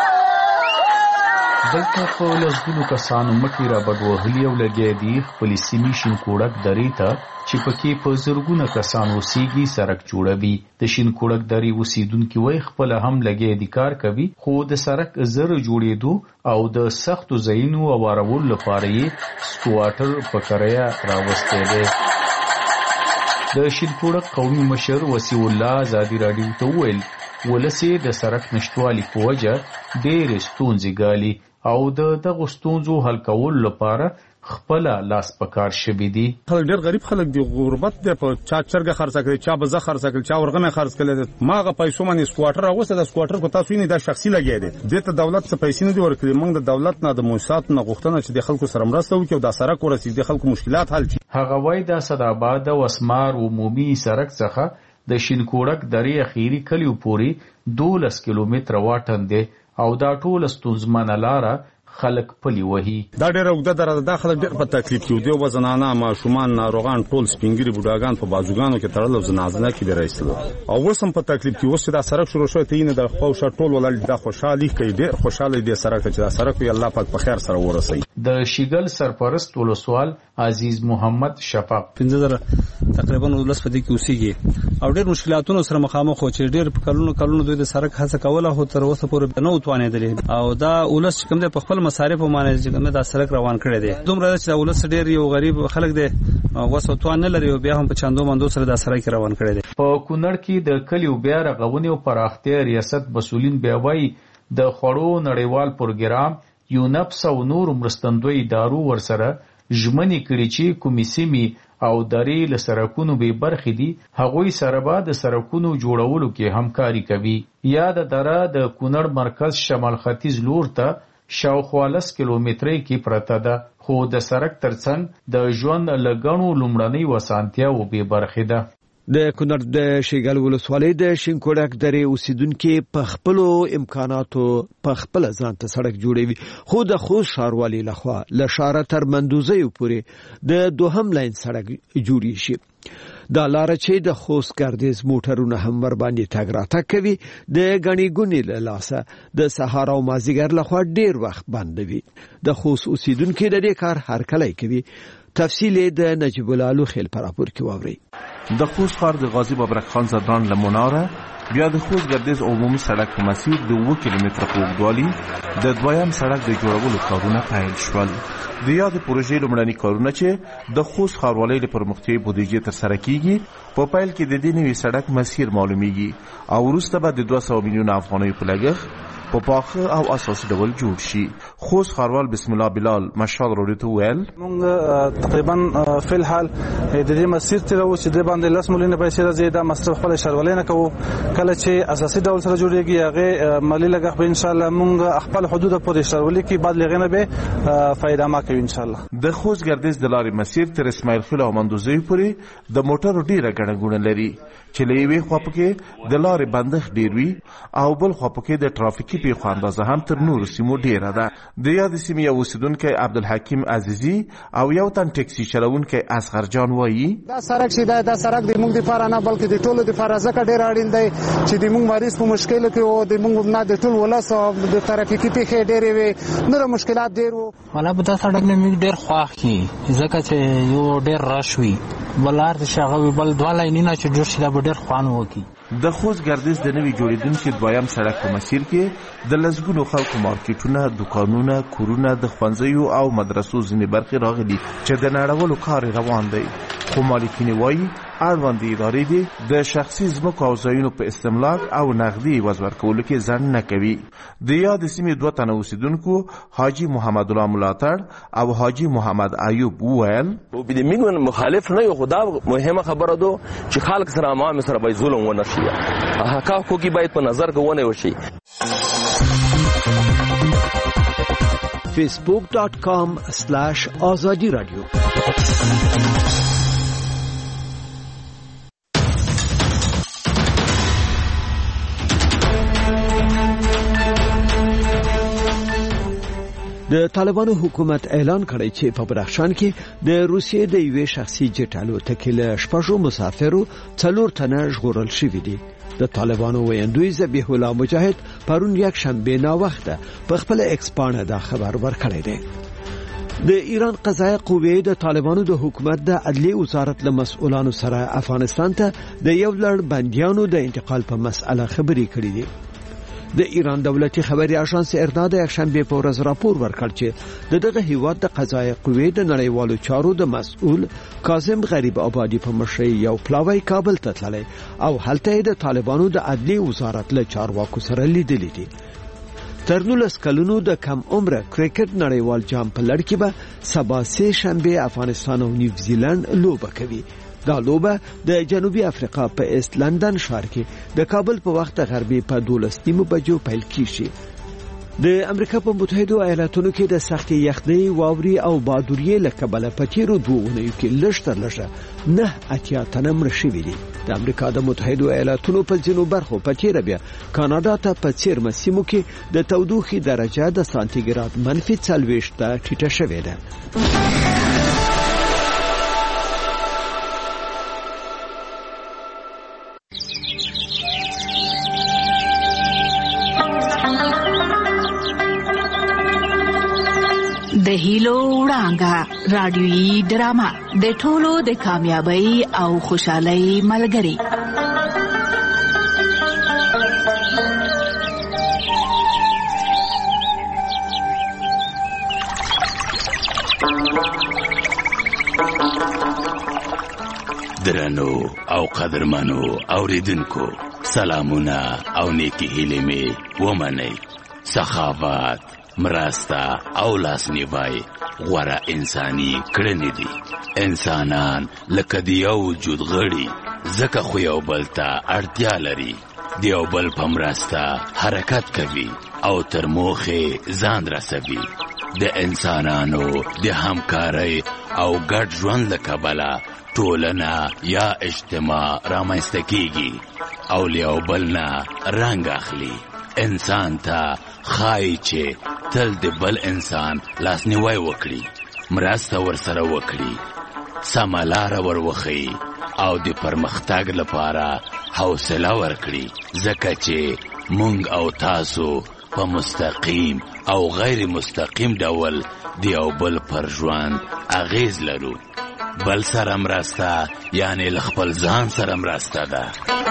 دلته په لسګونو کسانو مټې را بډ وهلي او لګیا دي خپلې سیمې شینکوړک درې ته چې پکې په زرګونه کسان اوسېږي سړک جوړوي. د شینکوړک درې اوسېدونکي وایي خپله هم لګیا دي کار کوي، خو د سړک زر جوړېدو او د سختو ځایونو هوارولو لپاره یې سکواټر په کرایه راوستی دی. د شینکوړک قومي مشر وسیع الله ازادي راډیو ته وویل ولس یې د سړک نشتوالي په وجه ډېرې ستونزې ګالي او د دغو ستونزو حل کولو لپاره خپل لاس پکار شوي دي. خلک ډېر غریب خلک دي، غربت دی، په چا چرګه خرڅه کړي، چا بزه خرڅه کړي، چا ورغمه خرڅ کړي. ما هغه پیسو باندې سکواټر راوسته. د سکواټر کو تاسو نه دا شخصي لګیا دي، دې ته دولت څخه پیسې نه دي ورکړي. موږ د دولت نه د موسسات نه غوښتنه چې د خلکو سره مرسته وکړي او دا سړک ورسېږي، د خلکو مشکلات حل شي. هغه وایي د اسداباد او اسمار عمومي سړک څخه د شینکوړک درې اخیری کلیو پورې دولس کیلومتره واټن دی او دا ټول ستونزمنه لاره خلک پلی وهي. دا ډېره اوږده دره ده. دا خلک ډېر په تکلیف کې دي. و زنانه، ماشومان، ناروغان ټول سپینګري بوډاګان په بازوګانو کې تړل او زنازنه کې دي راایستل او اوس هم په تکلیف کې. اوس چې دا سړک شروع شوی ته یې نه د خوا شا ټول ولاړ دا خوشحالي کوي، ډېر خوشحاله دي سړک ته چې دا سړک وي الله پاک په خیر سره ورسوي. د شیګل سرپرست ولسوال عزیز محمد شفاق پنځه زره تقریبا ولس په دې کې اوسېږي او ډېر مشکلاتونو سره مخامخ و چې ډېر کلونو کلونو دوی د سړک هڅه کوله خو تر اوسه پورې نه وتوانېدلې او دا ولس کوم دی په خپل مصارف باندې چې کوم دا سړک روان کړی دی. دومره چې دا ولس ډېر یو غریب خلک دی وسو توان نه لري او بیا هم په چاندو مندو سره دا سړک روان کړی دی. په کونړ کې د کلیو بیا رغونې او پراختیا ریاست مسؤلین بیا وایي د خوړو نړیوال پروګرام یونپس او نور مرستندوی ادارو ورسره ژمنې کړي چې کومې سیمې او درې له سړکونو بې برخې دي هغوی سره به د سړکونو جوړولو کې همکاري کوي. یا د دره د کونړ مرکز شمال ختیځ لور ته شاوخوا لس کیلومترۍ کې پرته ده، خو د سړک ترڅنګ د ژوند له ګڼو لومړنۍ اسانتیاوو بې برخې ده. د کونړ د شیګل ولسوالۍ د شینکوړک درې اوسیدونکي په خپلو امکاناتو په خپل ځان ته سړک جوړوي، خو د خوست ښاروالۍ لخوا له ښاره تر مندوزیو پورې د دوهم لاین سړک جوړی شي. دا لاره چې د خوست ګردیز موټرونه هم ور باندې تګ راتګ کوي د غنی ګونی له لاسه د سهار او مازیګر لخوا ډیر وخت بندوي. د خوست اوسیدونکو د دې کار هر کله کوي. تفصیل د نجیب الله خیل پر راپور کې واوري. د خوست ښار د غازی بابرک خان زدران لمناره بیا د خوست ګردیز عمومي سړک په مسیر د اووه کیلومتره په اوږدوالي د دویم سړک د جوړولو کارونه پیل شول. د یاد پروژې لومړني کارونه چې د خوست ښاروالۍ له پرمختیایي بودیجې ترسره کیږي په پیل کې د دې نوي سړک مسیر معلومیږي او وروسته به د دوه سوه میلیونه افغانیو په لګښت په پاخه او اساسي ډول جوړ شي. خوست ښاروال بسم الله بلال مشال روډ ته ویل موږ تقریبا په الحال د دې مسیر تر اوسه د باندې لس میلیونه پیسې راځي. دا مصرف خپل ښاروالۍ نه کوو. کله چې اساسي ډول سره جوړیږي هغه مالی لګښت به ان شاء الله موږ خپل حدود پورې ښاروالۍ کې بعد لغنه به فائدہ ما کوي ان شاء الله. د خوست ګردیز د لارې مسیر تر اسماعیل خیل او مندوزی پورې د موټرو ډیره ګڼه ګوڼه لري چې له یوې خوا پکې د لارې بندښت ډیر وي او بل خوا پکې د ټرافیکي پیښو اندازه هم تر نورو سیمو ډیره ده. د یاد سیمې یو اوسیدونکی عبدالحکیم عزیزي او یو تن ټکسي چلوونکی اصغر جان وایي دا سړک چې دا دا سړک د موږ لپاره نه بلکې د ټولو لپاره ځکه ډیر اړین دی چې د موږ مریض په مشکل کې او د موږ نه د ټول ولس او د ترافیکي پیښې ډیرې وي نور مشکلات ډیر وو. ولا به دا سړک نه موږ ډیر خوښ کی ځکه چې یو ډیر رش وي بلار د شغوي بل دوه لاینونه چې جوړ شي دا ډیر خوان وکي. د خوست ګردیز د نوي جوړیدونکي دویم سړک په مسیر کې د لسګونو خلکو مارکیټونه، دوکانونه، کورونه، د ښوونځیو او مدرسو ځینې برخې راغلي چې د نړولو کار روان دی، خو مالکینې وایي اړوندې ادارې دي د شخصي ځمکو او ځایونو په استملاک او نغدي عوض ورکولو کې ځنډ نه کوي. د یاد سیمې دوه تنه اوسیدونکو حاجي محمد الله ملاتړ او حاجي محمد ایوب وویل من مخالف نه یو، خو دا مهمه خبره ده چې خلک سره عوام سره باید ظلم ونه شي، حقایقو کې باید په نظر کې ونه وشي. facebook dot com slash azadi radio. د طالبانو حکومت اعلان کړی چې په بدخشان کې د روسیې د یوې شخصي جټ الوتکې له شپږو مسافرو څلور تنه ژغورل شوي دي. د طالبانو ویاندوی ذبیح الله مجاهد پرون یک شنبه ناوخته په خپل ایکس پاڼه دا خبر ورکړی دی. د ایران قضایه قوې د طالبانو د حکومت د عدلیه وزارت له مسؤلانو سره افغانستان ته د یو لړ بندیانو د انتقال په مسأله خبرې کړې دي. د ایران دولتي خبري اژانس ارنا د یکشنبه په ورځ راپور ورکړ چې د دغه هیواد د قضایه قوې د نړیوالو چارو د مسؤل کاظم غریب آبادی په مشرۍ یو پلاوی کابل ته تللی او هلته د طالبانو د عدلیه وزارت له چارواکو سره لیدلی دي. تر نولس کلونو د کم عمره کرکټ نړیوال جام په لړ کې به سبا سه شنبه افغانستان او نیوزیلند لوبه کوي. دا لوبه د جنوبي افریقا په ایست لندن ښار کې د کابل په وخت غربي په دولس نیمو بجو پیل کیږي. د امریکا په متحده ایالاتونو کې د سختي یخنۍ، واوري او بادوریې له کبله په تیرو دوه اونیو کې لږ تر لږه نه اتیا تنه مړه شوي دي. د امریکا د متحده ایالاتونو په ځینو برخو په تیره بیا کاناډا ته په څیرمه سیمو کې د تودوخې درجه د سانتیګراد منفي څلوېښت ته ټیټه شوې ده. د هیلو وړانګه رادیويي ډرامه د ټولو د کامیابی او خوشحالۍ ملګری. درنو او قدرمنو اوریدونکو سلامونه او نیکی هیلې مې ومنئ. سخاوت، مرسته او لاسنیوی غوره انساني کړنې دي. انسانان لکه د یو وجود غړي، ځکه خو یو بل ته اړتیا لري. د یو بل په مرسته حرکت کوي او تر موخې ځان رسوي. د انسانانو د همکارۍ او ګډ ژوند له کبله ټولنه یا اجتماع رامنځته کیږي او له یو بل نه رنګ اخلي. انسان ته خای چې تل د بل انسان لاسنیوی وکړي، مرسته ورسره وکړي، سمه لاره وروښيي او د پرمختګ لپاره حوصله ورکړي، ځکه چې مونږ او تاسو په مستقیم او غیر مستقیم ډول د یو بل پر ژوند اغیز لرو. بل سره مرسته یعنی له خپل ځان سره مرسته ده.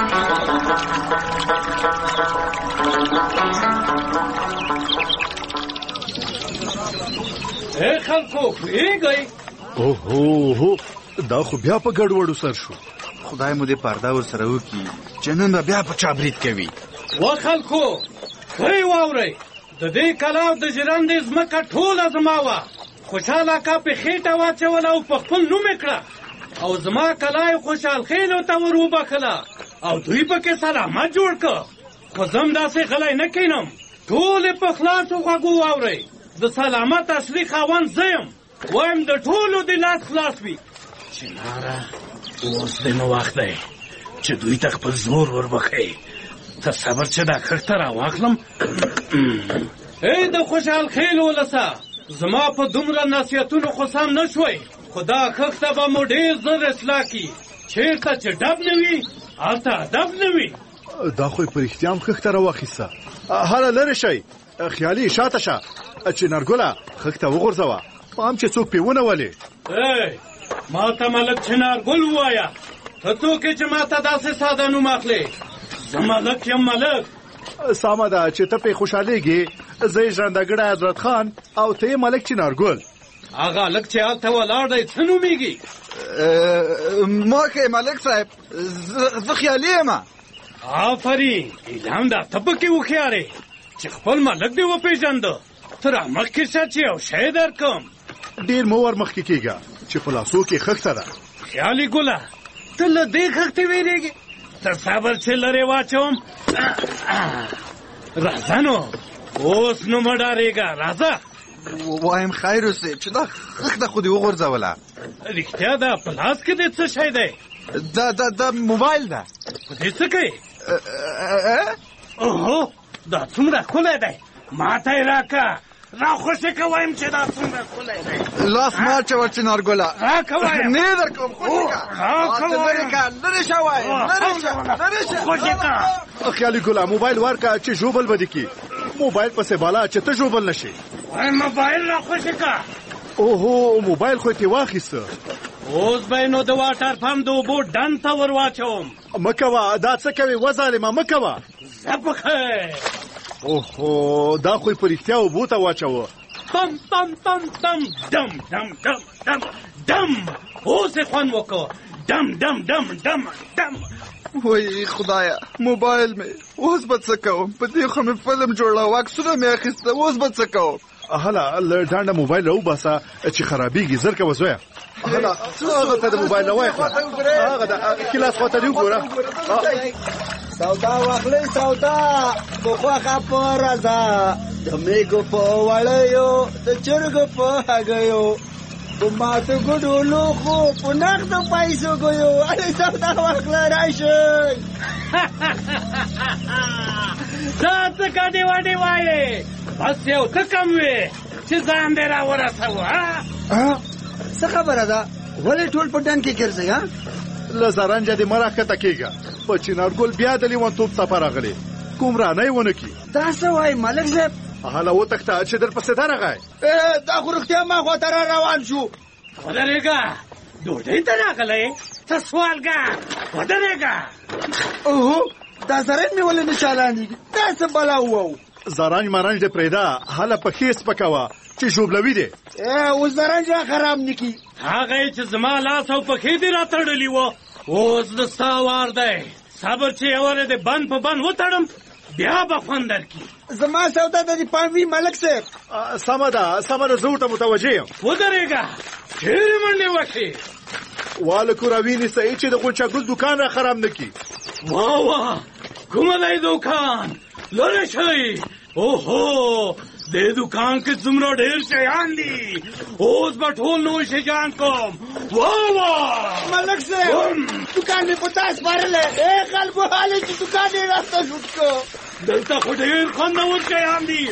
اے خلکو پوهیږئ؟ اوهو دا خو بیا په ګډوډو سر شو. خدای مو دې پرده ورسره وکړي چې نن به بیا په چا برید کوي. وا خلکو وی واورئ، د دې کلا د ژرندې ځمکه ټوله زما وه. خوشحاله کا په خېټه واچوله او په خپل نوم یې کړه او زما کلا یې خوشحال خېلو ته ور وبخله او دوی پکې سلامت جوړ کړ. خو زم داسې غلی نه کینم. ټول یې په خلاصو غوږو واورئ. د سلامت اصلي خاوند زه یم. وایم د ټولو د لاس خلاص وي. چناره اوس د نو وخت دی چې دوی ته خپل زور وربښئ. ته صبر چې دا کښته راواخلم. ای د خوشحال خېلو ولسه، زما په دومره نصیحتونو خو سم نه شوی، خو دا کښته به مو ډېر زر اصلاح کي. چېرته چې ډب نه وي هلته ادب نه وي. دا خو یې په رښتیا هم کښته راواخیسته. هله لرې شئ، خیالي شاته شه. چنارګله خښته وغورځوه، پام چې څوک پې ونولې. ای ما ته ملک چنارګل ووایه. ته څوک یې چې ما ته داسې ساده نوم اخلې؟ زه ملک یم ملک. سمه ده چې ته پې خوشحالېږې، زه یې ژرندهګړی حضرت خان او ته یې ملک چنارګل. هغه هلک چې هلته ولاړ دی څه نومېږي؟ ما ښه ملک صاحب، زه خیالي یم. آفرین، ایلام دا ته پکې هوښیارې چې خپل ملک دې وپېژنده. ته را مخکې شه چې یو شی درکړم. ډېر مه ور مخکې کېږه چې په لاسو کې خښته ده. خیالي ګله، ته له دې خښتې وېرېږې؟ ته صبر چې لرې واچوم. راځه نو، اوس نو مه ډارېږه، راځه. وایم خیر اوسې چې دا خښته خو دې وغورځوله. رښتیا ده، په لاس کې دې څه شی دی؟ دا دا دا موبایل ده. په دې څه کوې؟ اوهو، دا څومره ښکلی دی، ما ته یې راکړه. را خوشې که وایم چې دا څومره ښکلی دی. لاس مه اچوه چنارګله. راکه وایم. نه یې درکوم، خوشې که. راکه وایم. لرې که، لرې شه وایم، لرې شه، لرې شه. خوشې که. خیالي ګله، موبایل ورکړه چې ژوبل به دې کي. موبایل پسې بالا چې ته ژوبل نه شې. وایم موبایل را خوشې که. اوهو، موبایل خو یې ترې واخیسته. اوس به یې نو د واټر پمپ د اوبو ډنډ ته ور واچوم. مه کوه، دا څه کوې وظالمه، مه کوه. زه په خیر. اوهو، دا خو یې په رښتیا اوبو ته واچوه. تم تم تم تم دم دم دم دم دم. اوس یې خوند وکړه. دم دم دم دم دم. وای خدایا، موبایل مې اوس به څه کوم؟ په دې خو مې فلم جوړاوه، عکسونه مې اخیسته، اوس به څه کوم؟ هله له ډانډه موبایل راوباسه چې خرابېږي. زر کوه زویه. هله هغه ته د موبایل نه وایخله، هغه د کلاس خواته دې وګوره. سودا واخلئ سودا، په خوښه په رضا، د مېږو په وړیو، د چرګو په هګیو، په ماتو ګوډو لوښو، په نغدو پیسو ګیو. هلئ سودا واخله راشئ. دا څه ګډې وډې وایې؟ بس یو څه کم وې چې ځان دې را ورسوه. څه خبره ده؟ ولې ټول په ډنډ کې ګرځئ؟ له زرنجه دې مه راښکته کېږه، په چنارګل بیا د لیونتوب څپه راغلې، ګمرانۍ ونه کړي. دا څه وایي ملک صاحب؟ هله وتښته چې درپسې درغی. دا خو رښتیا ما خواته را روان شو. ودرېږه، ډوډۍ ته راغلی؟ ته سوالګر، ودرېږه. اوهو، دا زرنج مې ولې نه چالانېږي؟ دا څه بلا ووو؟ زرنج مرنج دې پرېږده، هله پښې سپکوه چې ژوبلوي دې. اوس زرنج را خراب نه کړي. هغه یې چې زما لاس او پښې دې را تړلي وه، اوس د ستا وار دی. صبر چې یوه دې بند په بند وتړم، بیا به خوند درکړي. زما سودا ته دې پام وي ملک صاحب. سمه ده، سمه ده، زه ورته متوجه یم. ودرېږه، چېرې منډې وکړې؟ واله کوره وینیسئ چې د غونچهګل دوکان را خراب نه کړي. واه واه، کومه دی دوکان؟ لرې شئ. اوهو، دې دوکان کې څومره ډېر شیان دي، اوس به ټول نوی شیان کوم. واه واه ملک صاحب، دوکان مې په تا سپارلی. ای خلکو حالې چې دوکان یې راسته شوټ کړ. دلته خو ډېر خوندور شیان دي،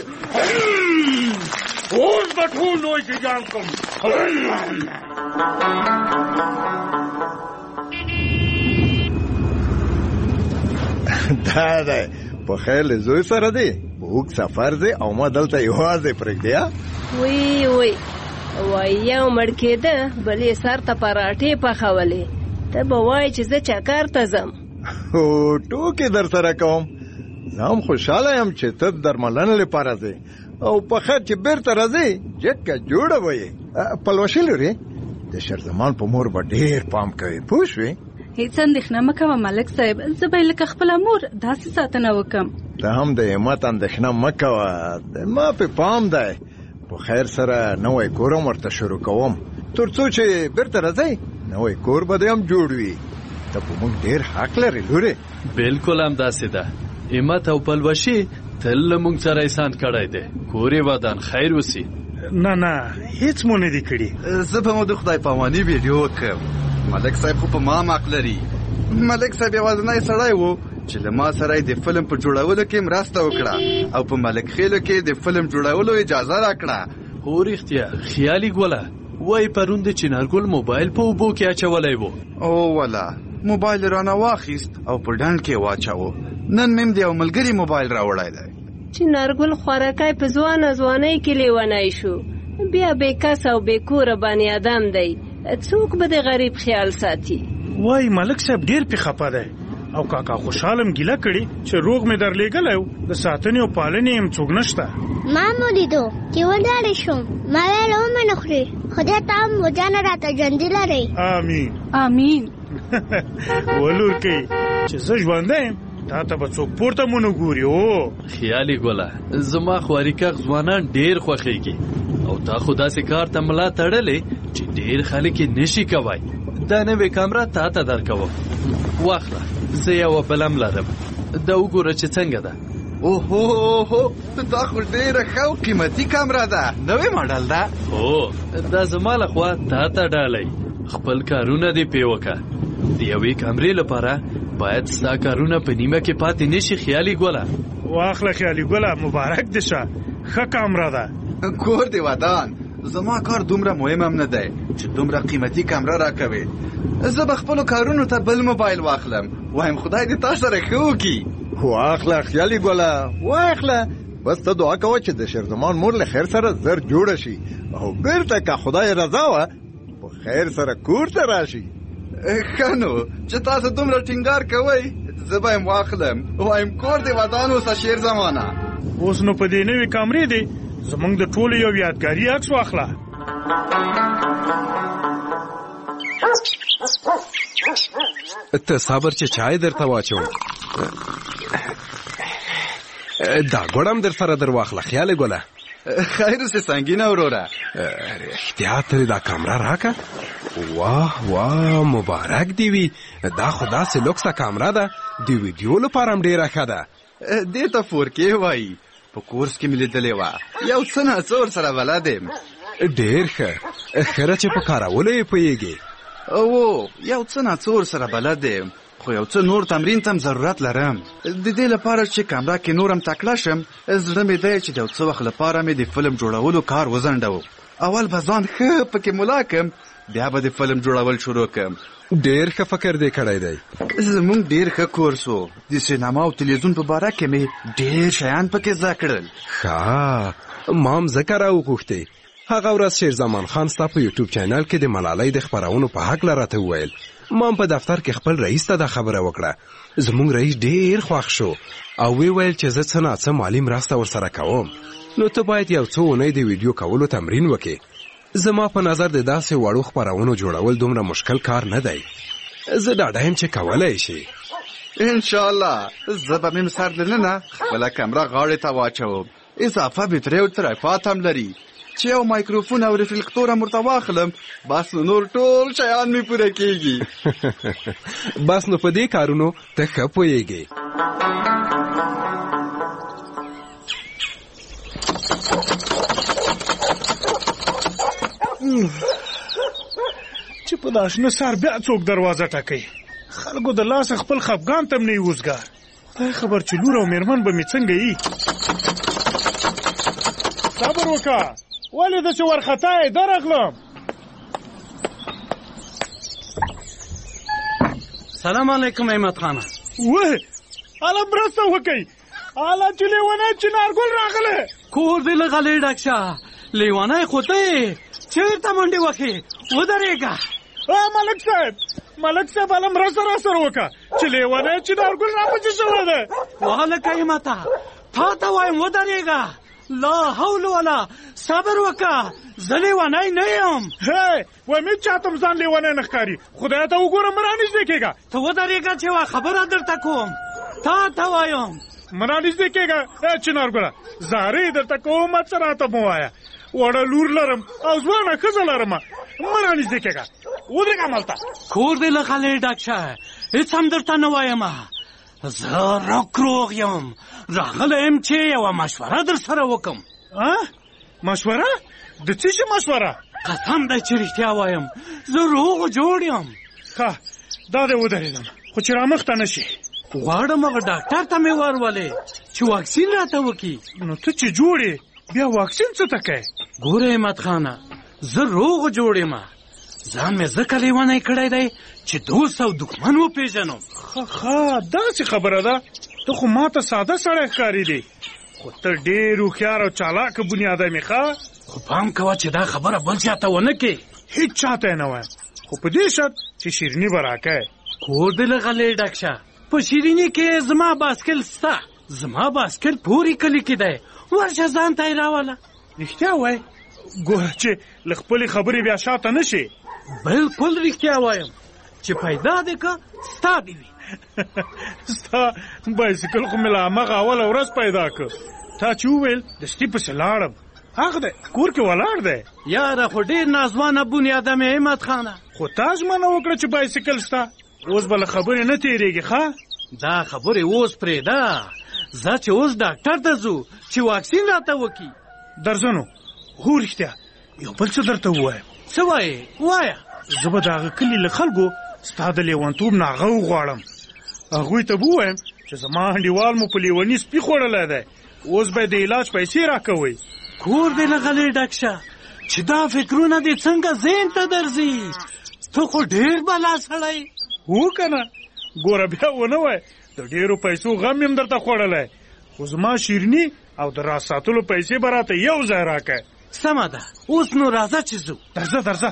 اوس به ټول نوی شیان کوم. دا دی په خیر له زوی سره دی، اوږد سفر دی او ما دلته یوازې پرېږدې. وی وی وای یو مړ کېده، بل یې سر ته پراټې پخولې. ته به وایې چې زه چکر ته ځم. هو، ټوکې در سره کوم. زه هم خوشحاله یم چې ته درملنې لپاره ځې او په خیر چې بیرته راځې جګه جوړه به یې. پلوشې لرې؟ د شرزمان په مور به ډېر پام کوي، پوه شوې؟ هیڅ اندېښنه مه کوه ملک صاحب، زه به یې لکه خپله مور داسې ساتنه وکړم. ته هم د همت اندېښنه مه کوه، د ما پې پام دی. په خیر سره نوی کور هم ورته شروع کوم، تر څو چې بیرته راځئ نوی کور به دې هم جوړ وي. ته په موږ ډېر حق لرې لورې. بلکل همداسې ده. همت او پلوشي تل له موږ سره احسان کړی دی. کور یې ودان خیر وسي. نه نه، هیڅ مو نه دي کړي. زه به مو د خدای پاماني ویډیو وکړم. ملک صاحب خو په ما حق لري. ملک صاحب یوازینی سړی و چې له ما سره د فلم په جوړولو کې مرسته وکړه او په ملک خیلو کې د فلم جوړولو اجازه راکړه. هو رښتیا، خیالي ګوله، وای پرون د چنارګل موبایل په اوبو کې اچولی و. او ولا، موبایل رانه واخیست او په ډنډ کې واچاوه. نن مې د یو ملګري موبایل راوړی دی. چنارګل خوارکی په ځوانه ځوانۍ کې لیونی شو، بیا بې کس او بې کوره بني ادم دی. څوک به د غریب خیال ساتي؟ وای ملک صاحب ډېر پې خفه دی. او کاکا خوشحالم ګیله کړي چې روغ مې درلېږلی و د ساتنې او پالنې یې څوک نشته. ما مو لیدو چې ولاړې شوم، ما ویل ومې نه خورې، خدای ته هم وجانه راته ژوندي لرئ. امین امین. ولورکۍ چې زه ژوندی یم تا ته به څوک پورته مو نه ګوري. او خیالي ګوله زما خواريکاغ ځوانان ډېر خوښېږي او تا خو داسې کار ته ملا تړلې چې ډېر خلک یې نشي کوی. دا نوې کامره تا ته درکوم، واخله زه یوه بلم لرم، دا وګوره چې څنګه ده. اوهو دا خو ډېره ښه او قیمتي کامره ده، نوې ماډل ده. هو دا زما لخوا تا ته ډالۍ، خپل کارونه دې پې وکړه. د یوې کامرې لپاره باید ستا کارونه په نیمه کې پاتې نشي. خیالي ګوله واخله خیالي ګوله، مبارک دې شه، ښه کامره ده. کور دې ودان، زما کار دومره مهم هم نه دی چې دومره قیمتي کامره راکوي. زه به خپلو کارونو ته بل موبایل واخلم، وایم خدای دې تا سره ښه وکړي. واخله خیالي ګوله واخله، بس ته دعا کوه چې د شیرزمان مور له خیر سره زر جوړه شي او بیرته که خدای رضا وه په خیر سره کور ته راشي. ښه نو چې تاسو دومره ټینګار کوئ زه به یې واخلم، وایم کور دې ودان اوسه شیرزمانه. اوس نو په دې نوې کامرې دی زمونږ د ټولو یو یادګاري عکس واخله. ته صبر چې چای درته واچوم، دا ګوړم در سره در واخله. خیال ګوله خیر اوسې سنګینه وروره. احتیاط ته دا کامره راکه. واه واه مبارک دی وي، دا خو داسې لوکسه کامره ده، د ویډیو لپاره هم ډېره ښه ده. دې ته فور کې وایي، په کورس کې مې لیدلې وه، یو څه ناڅه ورسره بلد یم. ډېر ښه، خیره چې په کارولو یې پوهېږې. او یو څه ناڅه ورسره بلد یم، خو یو څه نور تمرین ته هم ضرورت لرم. د دې لپاره چې کامره کې نور هم تکړه شم، زړه مې دی چې د یو څه وخت لپاره مې د فلم جوړولو کار وځنډوم. اول به ځان ښه پکې ملا کړم، بیا به د فلم جوړول شروع کړم. ډېر ښه فکر دې کړی دی. زمونږ ډېر ښه کورس و، د سینما او تلویزیون په باره کې مې ډېر شیان پکې زده کړل. ښه ما هم ځکه راوغوښتې. هغه ورځ شیرزمان خان ستا په یوټیوب چینل کې د ملالۍ د خپرونو په هکله راته وویل. ما هم په دفتر کې خپل رئیس ته دا خبره وکړه. زموږ رئیس ډېر خوښ شو او وی ویل چې زه څه ناڅه مالي مرسته ورسره کوم، نو ته باید یو څو اونۍ د ویډیو کولو تمرین وکې. زما په نظر د داسې وړو خپرونو جوړول دومره مشکل کار نه دی. زه ډاډه یم چې کولی شي. انشاءالله زه به مې سر دننه خپله کمره غاړې ته واچوم. اضافه بطرۍ او تریفات هم لري چې یو مایکروفون او ریفلیکتور هم ورته واخلم، بس نو نور ټول شیان مې پوره کېږي. بس نو په دې کارونو ته ښه پوهېږې. چې په داشنه سار بیا څوک دروازه ټکوي، خلکو د لاسه خپل خفګان ته هم نه یي وزګار. خدای خبر چې لور او میرمن به مې څنګه یي. صبر وکړه، ولې داسې وارخطا یې؟ درغلم. سلام علیکم احمد خانه. وه اله مرسته وکئ، اله چې لیونی چنارګل راغلی. کور دې له غلې ډک شه، لیونی خو ته یې چېرته منډې وکړې؟ ودرېږه. ملک صاحب ملک صاحب اله مرسته را سره وکړه چې لیونی چنارګل راپسې شوی دی. وهلکه احمده تا ته وایم ودرېږه. لا حول ولا، صبر وکړه، زه لیونی نه یم. هی وایم هېڅ چاته م ځان لیونی نه ښکاري. خدای ته وګوره مه رانږدې کېږه. ته ودرېږه چې یوه خبره درته کوم، تا ته وایم. مه رانږدې کېږه چنارګله، زارۍ درته کوم، څه راته مه وایه. وړه لور لرم او ځوانه ښځه لرم، مه رانږدې کېږه. ودرېږه همالته. کور دې له خلې ډک شه، هېڅ هم درته نه وایم. زه روغ روغ یم، راغلی یم چې یوه مشوره در سره وکم. مشوره؟ د څه شي مشوره؟ قسم دی چې رښتیا وایم، زه روغ جوړ یم. ښه دا دی ودرېدم، خو چې رامخته نه شي. غواړم هغه ډاکټر ته مې ورولې چې واکسین راته وکړي. نو ته چې جوړ یې بیا واکسین څه ته کوې؟ ګوره احمد خانه، زه روغ جوړ یم، ځان مې ځکه لیونی کړی دی چې دوست او دښمن وپېژنم. ښه ښه داسې خبره ده. ته خو ما ته ساده سړی ښکاري دی، خو ته ډېر هوښیار او چالاکه بنیاده مې. ښه خو پام کوه چې دا خبره بل چاته ونه کې. هېڅ چاته یې نه وایم، خو په دې شرط چې شیریني به راکوې. کور دې له غلې ډک شه، په شیریني کې زما باسکل ستا، زما باسکل پوری کلی کې دی، ورشه ځان ته یې راوله. رښتیا وایې؟ ګوره چې له خپلې خبرې بیا شاته نه شي. بلکل رښتیا وایم چې پیدا دې که ستا دې وي. ستا بایسکل خو مې له همغه اوله ورځ پیدا که. تا چې وویل دستي پسې لاړم، هغه دی کور کې ولاړ دی. یاره خو ډېر نازوانه بنیادم همت خانه، خو تا ژمنه وکړه چې بایسکل ستا. اوس به له خبرې نه تېرېږي ښه؟ دا خبرې اوس پرېږده، زه چې اوس ډاکټر ته ځو چې واکسین راته وکړي. درځه نو. هو رښتیا یو بل څه درته ووایم. څه وایې؟ وایه. زه به د هغه کلي له خلکو ستا د لیونتوب نه هغه وغواړم. هغوی ته به ووایم چې زما انډیوال مو په لیوني سپي خوړلی دی، اوس به د علاج پیسې راکوئ. کور دې له غلې ډک شه چې دا فکرونه دې څنګه ذهن ته درځي. ته خو ډېر بلا سړی. هو که نه؟ ګوره بیا ونه وایه د ډېرو پیسو غم یم درته خوړلی، خو زما شیریني او د راز ساتلو پیسې به راته یو ځای راکړه. سمه ده، اوس نو راځه چې ځو. درځه درځه.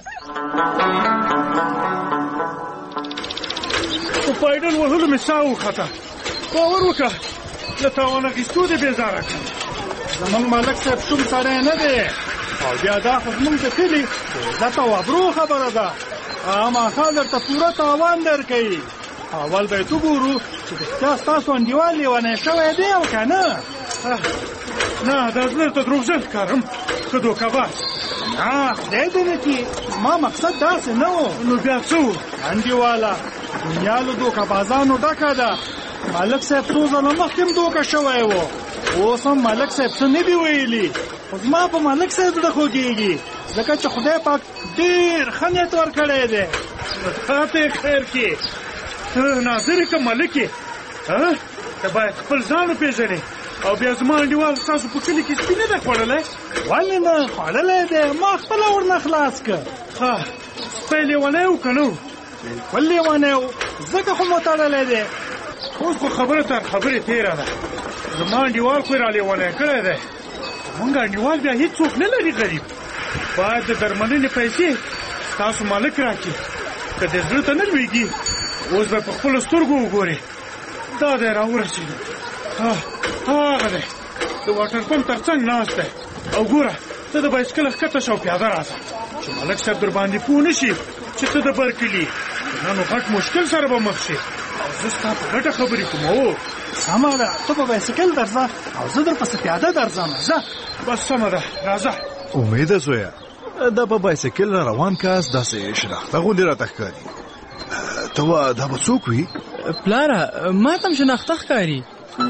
په پایډل وهلو مې ساه وخته. باور وکړه له تاوان اخیستو دې بېزاره کړم. زمونږ ملک صاحب شوم سړی نه دی، او بیا دا خو زمونږ د کلي د عزت او ابرو خبره ده. هغه ماښام درته پوره تاوان درکوي. اول به یې وګورو چې رښتیا ستاسو انډیوال لیونی شوی دی او که نه. نه دا زه درته دروغجن ښکارم که دوکهباز. نه خدای دې نه کړي، ما مقصد داسې نه و. نو بیا څه و؟ انډیواله دنیا له دوکهبازانو ډکه ده. ملک صاحب څو ځله مخکې هم دوکه شوی و، اوس هم ملک صاحب څه نه دي ویلي. خو زما په ملک صاحب زړه خوږېږي، ځکه چې خدای پاک ډېر ښه نیت ورکړی دی. تا ته یې خیر کړي. ته ناظر یې که ملک یې؟ ته باید خپل ځان وپېژنې. او بیا زما انډیوال ستاسو په کلي کې سپي نه دی خوړلی؟ ولې نه، خوړلی دی، ما خپله ورنه خلاص کړ. ښه سپی لیونی و که نه و؟ بلکل لیونی و، ځکه خو مو تړلی دی. اوس خو خبره تر خبرې تېره ده. زما انډیوال خو یې را لیونی کړی دی. زمونږ انډیوال بیا هېڅوک نه لري غریب. باید د درملنې پیسې ستاسو مالک راکړي. که دې زړه ته نه لوېږي اوس به په خپلو سترګو وګورې. دا دی را ورسېدو. هغه دی د واټر پمپ تر څنګ ناست دی. او ګوره ته د بایسکل ښکته شه او پیاده راځه چې ملک صاحب در باندې پوه نه شي چې ته د بر کلي. نه نو غټ مشکل سره به مخ شي. او زه ستا په ګټه خبرې کوم. هو سمه ده، ته په بایسکل درځه او زه درپسې پیاده درځم. ځه بس سمه ده راځه. امیده زویه دا په بایسکل را روان کاس داسې شناخته غوندې راته ښکاري. ته وا دا به څوک وي؟ پلاره ما ته هم شناخته ښکاري.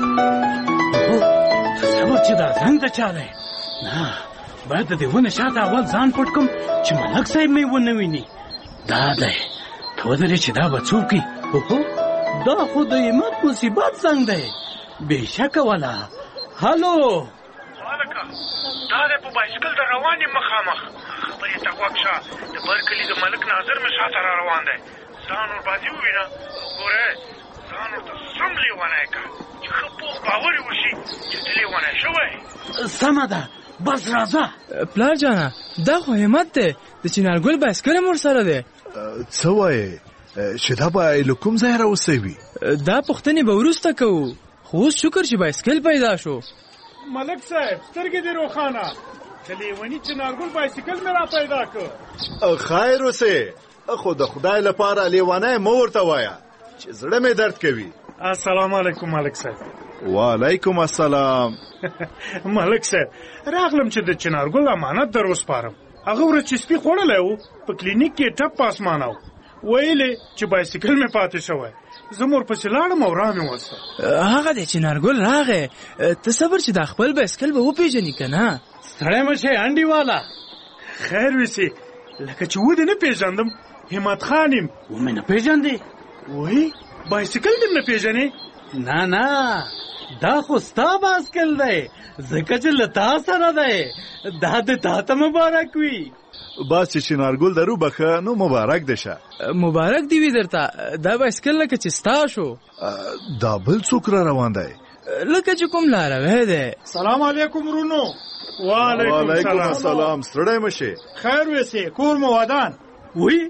تصور چې دا زنګ د چا دی؟ نه باید د دې ونې شاته اول ځان پټ کړم چې ملک صاحب مې ونه ویني. دا دی ته ودرې چې دا به څوک وي؟ دا خو د همت مصیبت زنګ دی بېشکه ولا. هلو هلکه دا دی په بایسکل د روان یم مخامخ. خبرې ته غوږ شه. د بر کلي د ملک ناظر مې شاته را روان دی. ځان ورباندې ووینه. ګوره ځان ورته سم لیونی که چې ښه پوخ باور یې وشي چې ته لیونی شوی. سمه ده بس راځه. پلار جانه دا خو همت دی، د چنارګل بایسکل هم ورسره دی. څه وایې چې دا به له کوم ځای راوسوي؟ دا پوښتنې به وروسته کوو، خو اوس شکر چې بایسکل پیدا شو. ملک صاحب سترګې دې روښانه، د لیوني چنارګل بایسکل مې را پیدا کړ. خیر اوسې، خو د خدای لپاره لیونی مه ورته وایه چې زړه مې درد کوي. السلام علیکم ملک صاحب. وعلیکم السلام. ملک صاحب راغلم چې د چنارګل امانت در وسپارم. هغه ورځ چې سپي خوړلی و په کلینیک کې ټپ په اسمانه و، ویلې چې بایسکل مې پاتې شوی. زه مور پسې لاړم او را مې وسته. هغه دی چنارګل راغی. ته صبر چې دا خپل بایسکل به وپېژني که نه. سړی مه شې انډیواله. خیر وسې لکه چې ودې نه پېژندم. همت خان یم. ومې نه پېژندې؟ وایي بایسکل دې نه پېژنې؟ نه نه دا خو ستا بایسکل دی، ځکه چې له تا سره دی. دا د تا ته مبارک وي. بس چې چنارګل در وبخه نو مبارک دې شه. مبارک دی وي درته. دا بایسکل لکه چې ستا شو. دا بل څوک را روان دی؟ لکه چې کوم لاروی دی. سلام علیکم ورونو. وعلیکم السلام. ستړی مه شې. خیر وسې کور مو ودان. وی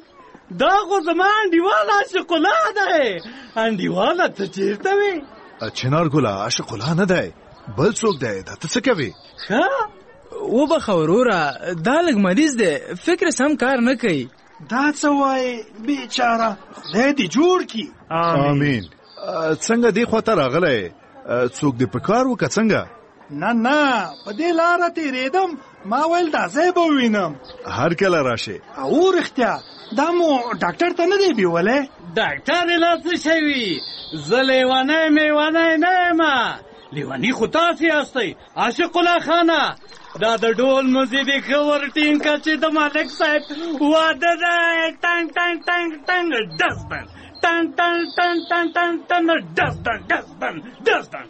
دا خو زما انډیوال عاشق الله دی. انډیواله ته چېرته وې؟ چنار ګله عاشق الله نه دی، بل څوک دی. دا ته څه کوې؟ ښه وبخه وروره، دا لږ مریض دی، فکر سم کار نه کوي. دا څه وایې بیچاره، خدای دې جوړ کړي. آمین. څنګه دې خواته راغلی؟ څوک دې په کار وکړه څنګه؟ نه نه په دې لاره تېرېدم، ما ویل دا ځای به ووینم. هر کله راشې. او رښتیا دا مو ډاکټر ته نه دی بیولی؟ ډاکټر یې لا څه شی وي، زه لیونی میونی نه یم. لیوني خو تاسې یاستئ عاشق الله خانه. دا د ډول مزي دې ښه ورټینګ کړه چې د ملک صاحب واده دی. ټنګ ټنګ ټنګ ټنګ ډزبن ټنګ ټنګ ټنګ ټنګ ټنګ ټنګ ډزبن ډزبن ډزبن.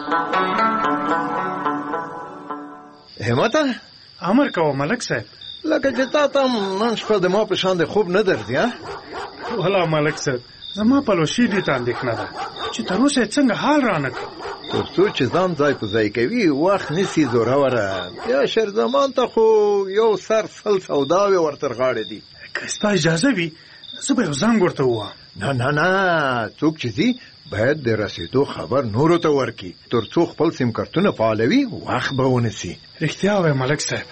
همته امر کوه ملک صاحب. لکه چې تا ته نن شپه د ما په شان د خوب نه درځي. ولا ملک صاحب زما پلوشي دې ته اندېښنه ده چې تر اوسه یې څنګه حال رانه کړ. تر څو چې ځان ځای په ځای کوي وخت نیسي زوروره. بیا شیرزمان ته خو یو سر سل سوداوې ورتر غاړې دي. که ستا اجازه وي زه به یو زنګ ورته ووایم. نه نه نه، څوک چې ځي باید د رسېدو خبر نورو ته ورکړي تر څو خپل سیم کارتونه فعالوي وخت به ونیسي. رښتیا وایې ملک صاحب.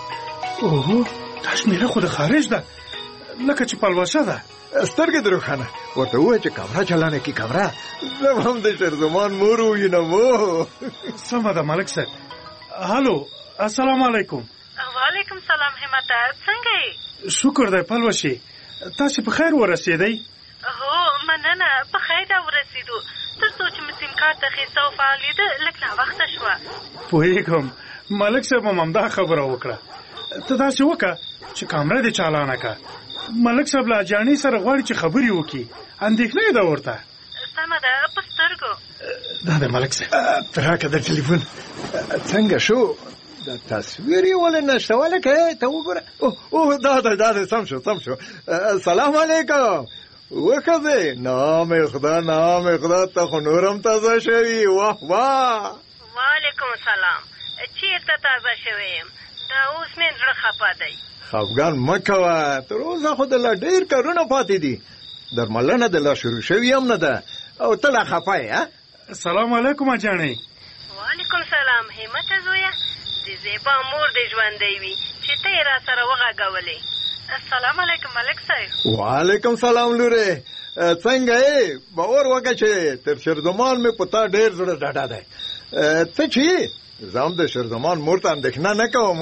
اوهو دا شمېره خو د خارج ده، لکه چې پلوشه ده. سترګې دې روښانه ورته ووایه چې کمره چلانه کړي کمره. زه هم د شیرزمان مور ووینم. سمه ده ملک صاحب. هلو السلام علیکم. وعلیکم سلام همته، څنګه یې؟ شکر دی پلوشي، تاسې په خیر ورسېدئ؟ هو مننه، په خیر ورسېدو. تر څو چې مې سیم کارت اخیسته او فعالېده لږ ناوخته شوه. پوهېږم ملک صاحب هم همدا خبره وکړه. ته داسې وکړه چې کامره دې چالانه کړه. ملک صاحب له اجاڼۍ سره غواړي چې خبرې وکړي، اندېښنه یې ده ورته. سمه ده په سترګو. دا دی ملک صاحب. ته راکړه د ټلیفون. څنګه شو؟ دا تصویر یې ولې نشته؟ ولکه ته وګوره. اوه دا دی دا دی، سم شو سم شو. سلام علیکم. وښځې نام خدا نام خدا، ته خو نورم تازه شوي. واه واه. وعلیکم سلام. چېرته تازه شوی یم؟ دا اوس مې زړه خفه دی. خفګان مه کوه، تر اوسه خو د لا ډېر کارونه پاتې دي. درملنه د لا شروع شوي هم نه ده او ته لا خفه یې. السلام علیکم اجاڼۍ. وعلیکم سلام. همته زویه د زیبا مور دې ژوندی وي چې ته یې را سره وغږولې. السلام علیکم ملک صاحب. وعلیکم سلام لورې، څنګه یې؟ باور وکړه چې تر شیرزمان مې په تا ډېر زړه ډاډه دی. ته چې زه هم د شیرزمان مور ته اندېښنه نه کوم.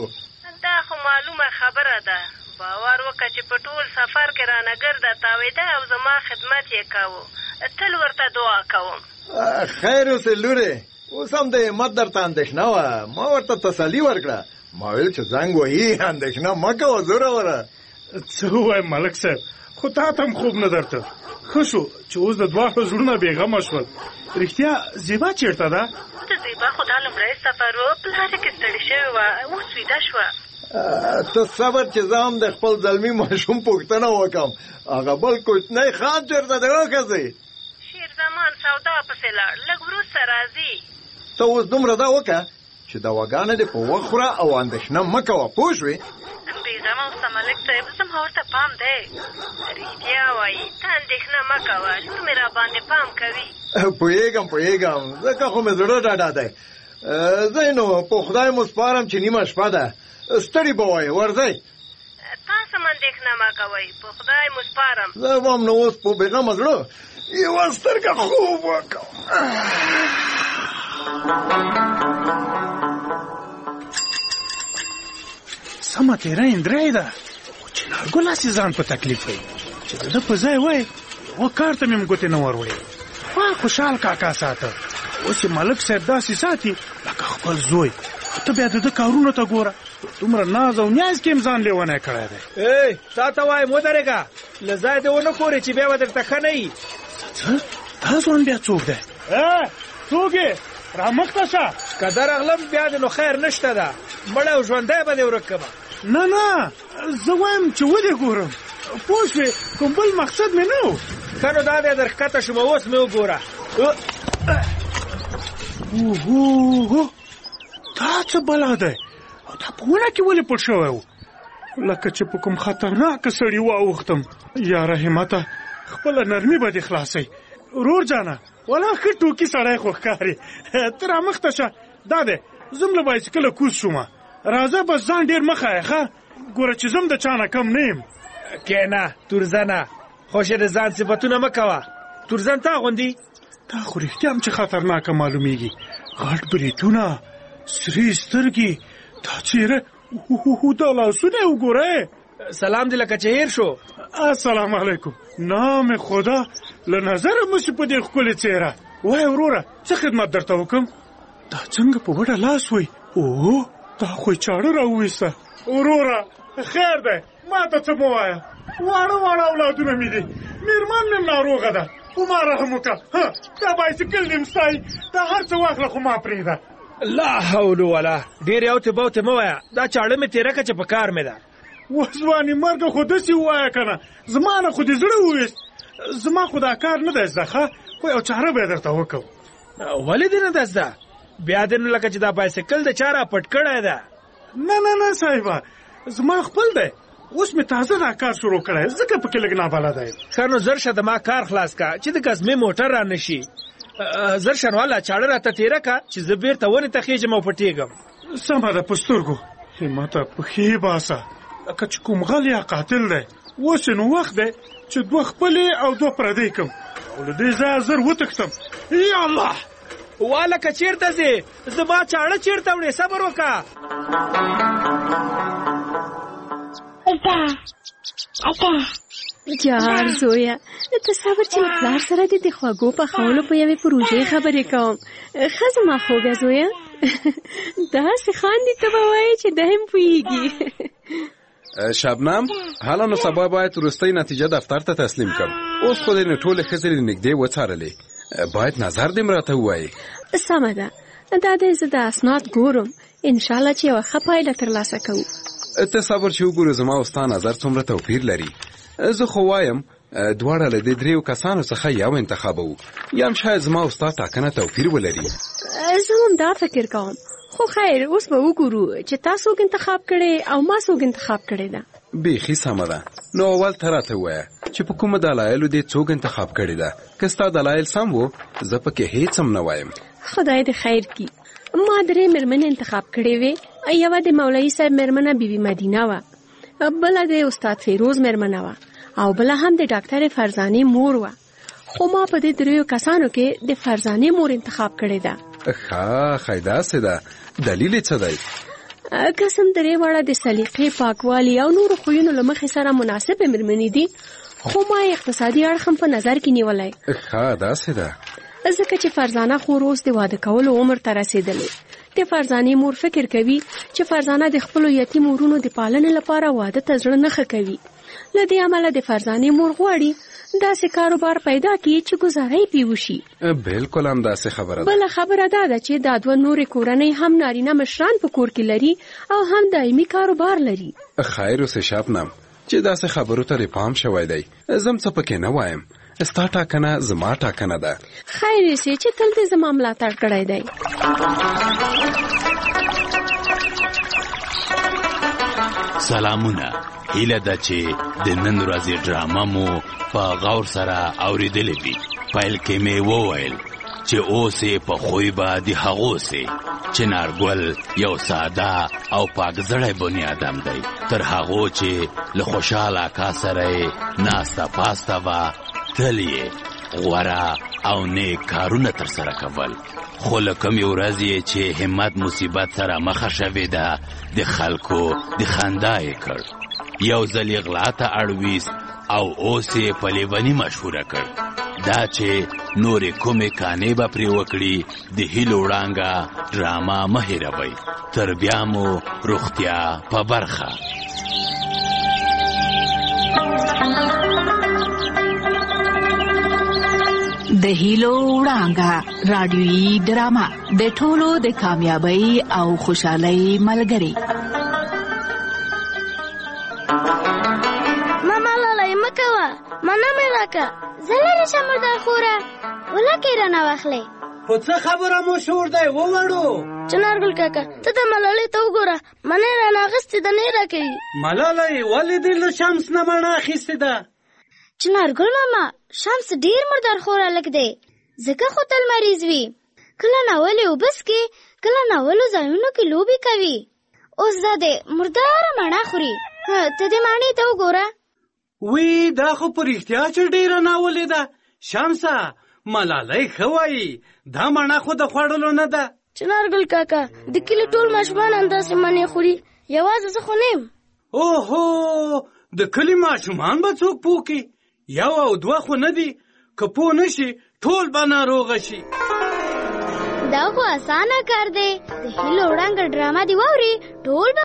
دا خو معلومه خبره ده. باور وکړه چې په ټول سفر کې رانه ګرده تاوېده او زما خدمت یې کوو. تل ورته دعا کوم. خیر اوسې لورې، اوس هم د همت درته اندېښنه وه. ما ورته تسلي ورکړه، ما ویل چې زنګ وهي اندېښنه مه کوه زوروره. څه ووایم ملک صاحب، خو تا ته هم خوب نه درته. ښه شو چې اوس د دواړو زړونه بېغمه شول. رښتیا زیبا چېرته ده؟ د زیبا خو دا لومړی سفر و، په لاره کې ستړې شوې وه، اوس ویده شوه. ته صبر چې زه هم د خپل زلمي ماشوم پوښتنه وکړم. هغه بل کوچنی خان چېرته دی وښځې؟ شیرزمان سودا پسې لاړ، لږ وروسته راځي. ته اوس دومره دا وکړه چې دواګانې دې په وخت خوره او اندېښنه مه کوه، پوه شوې؟ بېغمه اوسه ملک صاحب، زما ورته پام دی. رښتیا وایي، ته اندېښنه مه کوه، لور مې راباندې پام کوي. پوهېږم پوهېږم، ځکه خو مې زړه ډاډه دی. ځئ نو په خدای مو سپارم چې نیمه شپه ده، ستړي به وایې، ورځئ. تاسو هم اندېښنه مه کوئ، په خدای مو سپارم. زه به هم نو اوس په بېغمه زړه یوه سترګه خوب وکړم. سمه تېره اندرۍ ده، خو چې نارګل هسې ځان په تکلیف کوي چې د ده په ځای وایي یوه کار ته مې هم ګوتې نه وروړې. خوا خوشحال کاکا ساته، اوس یې ملک صاحب داسې ساتي لکه خپل زوی. ته بیا د ده کارونو ته ګوره، دومره ناز او نیاز کې هم ځان لیونی کړی دی. ای تا ته وایم ودرېږه، له ځای دې ونه ګورې چې بیا به درته ښه نه وي. څه دا ځوان بیا څوک دی؟ څوک یې؟ رامخته شه. که درغلم بیا دې نو خیر نشته ده، مړی او ژوندی به دې ورک کړمه. نه نه، زه وایم چې ودې ګورم، پوه شوې، کوم بل مقصد مې نه و. ښه نو دا دی در ښکته شومه، اوس مې وګوره. اوهو دا څه بلا دی؟ او دا په ونه کې ولې پټ شوی و؟ لکه چې په کوم خطرناک سړي واوښتم. یاره همته خپله نرمي به دې خلاصئ. ورور جانه ولا ښه ټوکي سړی خو ښکارې. ته رامخته شه. دا دی زم له بایسکله کوز شومه. راځه بس ځان ډېر مه ښایه ښه. ګوره چې زم د چا نه کم نه یم. کېنه تورزنه خوښې د ځان صفتونه مه کوه. تورزن تا غوندي دا خو رښتیا هم چې خطرناکه معلومیږي. غټ بریتونه، سرې سترګې، دا څېره، دا لاسونه یې وګوره. سلام دې لکه چې هیر شو. السلام علیکم. نام خدا له نظره مشي په دې ښکلې څېره. وای وروره څه خدمت درته وکړم؟ دا څنګه په وډه لاس وی؟ اوه دا خو یې چاړه راوویسته. وروره خیر دی ما ته څه مه وایه. واړه واړه اولادونه مې دي. مېرمن مې ناروغه ده. خو ما رحم وکړه. دا بایسکل دې مستایي. دا هر څه واخله خو ما پرېږده. لا حول ولا. ډېر یوتې بوتې مه وایه. دا چاړه مې تېره کړه چې په کار مې ده. وځوانې مرګه خو داسې ووایه که نه. زما نه خو دې زړه وویست. زما خو دا کار نه دی زده ښه. خو یو چاره به یې درته وکړم. ولې دې نه ده زده؟ بیا دې نو لکه چې دا بایسکل د چا را پټ کړی ده. نه نه نه صاحبه زما خپل دی. اوس مې تازه دا کار شروع کړی ځکه پکې لږ نابلده یم. ښه نو زر شه د ما کار خلاص که چې د ګزمې موټر را نه شي. زر شه نو هله چاړه راته تېره که چې زه بېرته ونې ته خېږم او پټېږم. سمه ده په سترګو. همته پښې باسه لکه چې کوم غل یا قاتل دی. اوس نو وخت دی چې دوه خپلې او دوه پردۍ کړم او له دې ځایه زر وتښتم. یا الله والکه چېرته ځې؟ زما چاړه چېرته وړې؟ صبر وکړه. جار زویا ته صبر چې له پلار سره دې د خوږو پخولو په یوې پروژې خبرې کوم. ښه زما خوږه زویا داسې خاندي ته به وایې چې ده هم پوهېږي. شبنم حالا نو سبا باید وروستۍ نتیجه دفتر ته تسلیم کړم. اوس خو دې نو ټولې ښځې له نږدې وڅارلې. باید نظر دې م راته ووایې. سمه ده دا دی زه د اسناد ګورم. انشاءالله چې یوه ښه پایله ترلاسه کوو. ته صبر چې وګورو زما او ستا نظر څومره توپیر لري. زه خو وایم دواړه له دې دریو کسانو څخه یو انتخابوو. یا هم شاید زما او ستا ټاکنه توپیر ولري. زه هم دا فکر کوم. خو خیر اوس به وګورو چې تا څوک انتخاب کړی او ما څوک انتخاب کړی ده. بیخي سمه ده. نو اول ته راته ووایه چې په کومه دلایلو دې څوک انتخاب کړی ده. که ستا دلایل سم وو زه پکې هیڅ هم نه وایم. خدای دې خیر کړي. ما درې مېرمنې انتخاب کړې وې. یوه د مولوي صاحب مېرمنه بیبي مدینه وه، بله د استاد فیروز مېرمنه وه او بله هم د ډاکټرې فرزانې مور وه. خو ما په دې دریو کسانو کې د فرزانې مور انتخاب کړې ده. ښه ښه داسې ده. دلیل یې څه دی؟ قسم درې واړه د سلیقې پاکوالي او نورو خویونو له مخې سره مناسبې مېرمنې دي. خو ما اقتصادي اړخ هم په نظر کې نیولی. ښه داسې ده. ځکه چې فرزانه خور اوس د واده کولو عمر ته رسېدلی. د فرزانې مور فکر کوي چې فرزانه د خپلو یتیم ورونو د پالنې لپاره واده ته زړه نه ښه کوي. له دې امله د فرزانې مور غواړي داسې کاروبار پیدا کړي چې ګزاره یې پې وشي. بلکل هم داسې خبره ده. بله خبره دا ده چې دا دوه نورې کورنۍ هم نارینه مشران په کور کې لري او هم دایمي کاروبار لري. خیر اوسې شبنم چې داسې خبرو ته پام شوی دی. زم څه پکې نه وایم. ستا ټاکنه زما ټاکنه ده. خیر یې چې تل دې زما ملاتړ کړی دی. سلامونه. هیله ده چې د نن ورځې ډرامه مو په غور سره اورېدلې وي. پیل کې مې وویل چې اوس یې په خوی به د هغو سې چې نارګل یو ساده او پاکزړی بني ادم دی، تر هغو چې له خوشحال اکا سره یې ناسته پاسته وه، تل یې غوره او نیک کارونه ترسره کول. خو له کومې ورځې چې همت مصیبت سره مخه شوې ده د خلکو د خندا یې کړ. یو ځل یې غلا ته اړویست او اوس یې په لیوني مشهوره کړ. دا چې نورې کومې کانې به پرې وکړي د هیلو وړانګه ډرامه مه هېروئ. تر بیا مو روغتیا په برخه. د هیلو وړانګه رادیویي ډرامه د ټولو د کامیابی او خوشحالۍ ملګری. ماما لالی مکوه مانا مې راکه زه لرې شم دا خوره ولکې رانه واخلې. خو څه خبره مو شور دی ووړو چنارګل کاکا ته د ملالۍ ته وګوره منې رانه اخیستې ده نه یې راکوي. ملالۍ ولې دې له شمس نه مڼه اخیستې ده؟ چنارګل ماما شمس ډېر مردار خور هلک دی، ځکه خو تل مریض وي. کله ناولې اوبه څښي، کله ناولو ځایونو کې لوبې کوي. اوس دا دی مرداره مڼه خوري. ته دې مڼې ته وګوره. وی دا خو په رښتیا چې ډېره ناولې ده. شمسه ملالۍ ښه وایي، دا مڼه خو د خوړلو نه ده. چنارګل کاکا د کلي ټول ماشومان همداسې مڼې خوري، یوازې زه خو نه یم. اوهو د کلي ماشومان به څوک پوه کړي؟ یو او دوه خو نه دي، که پوه نه شي ټول به ناروغه شي. دا خو اسانه کار دی. د هیلو وړانګه ډرامه دې واوري ټول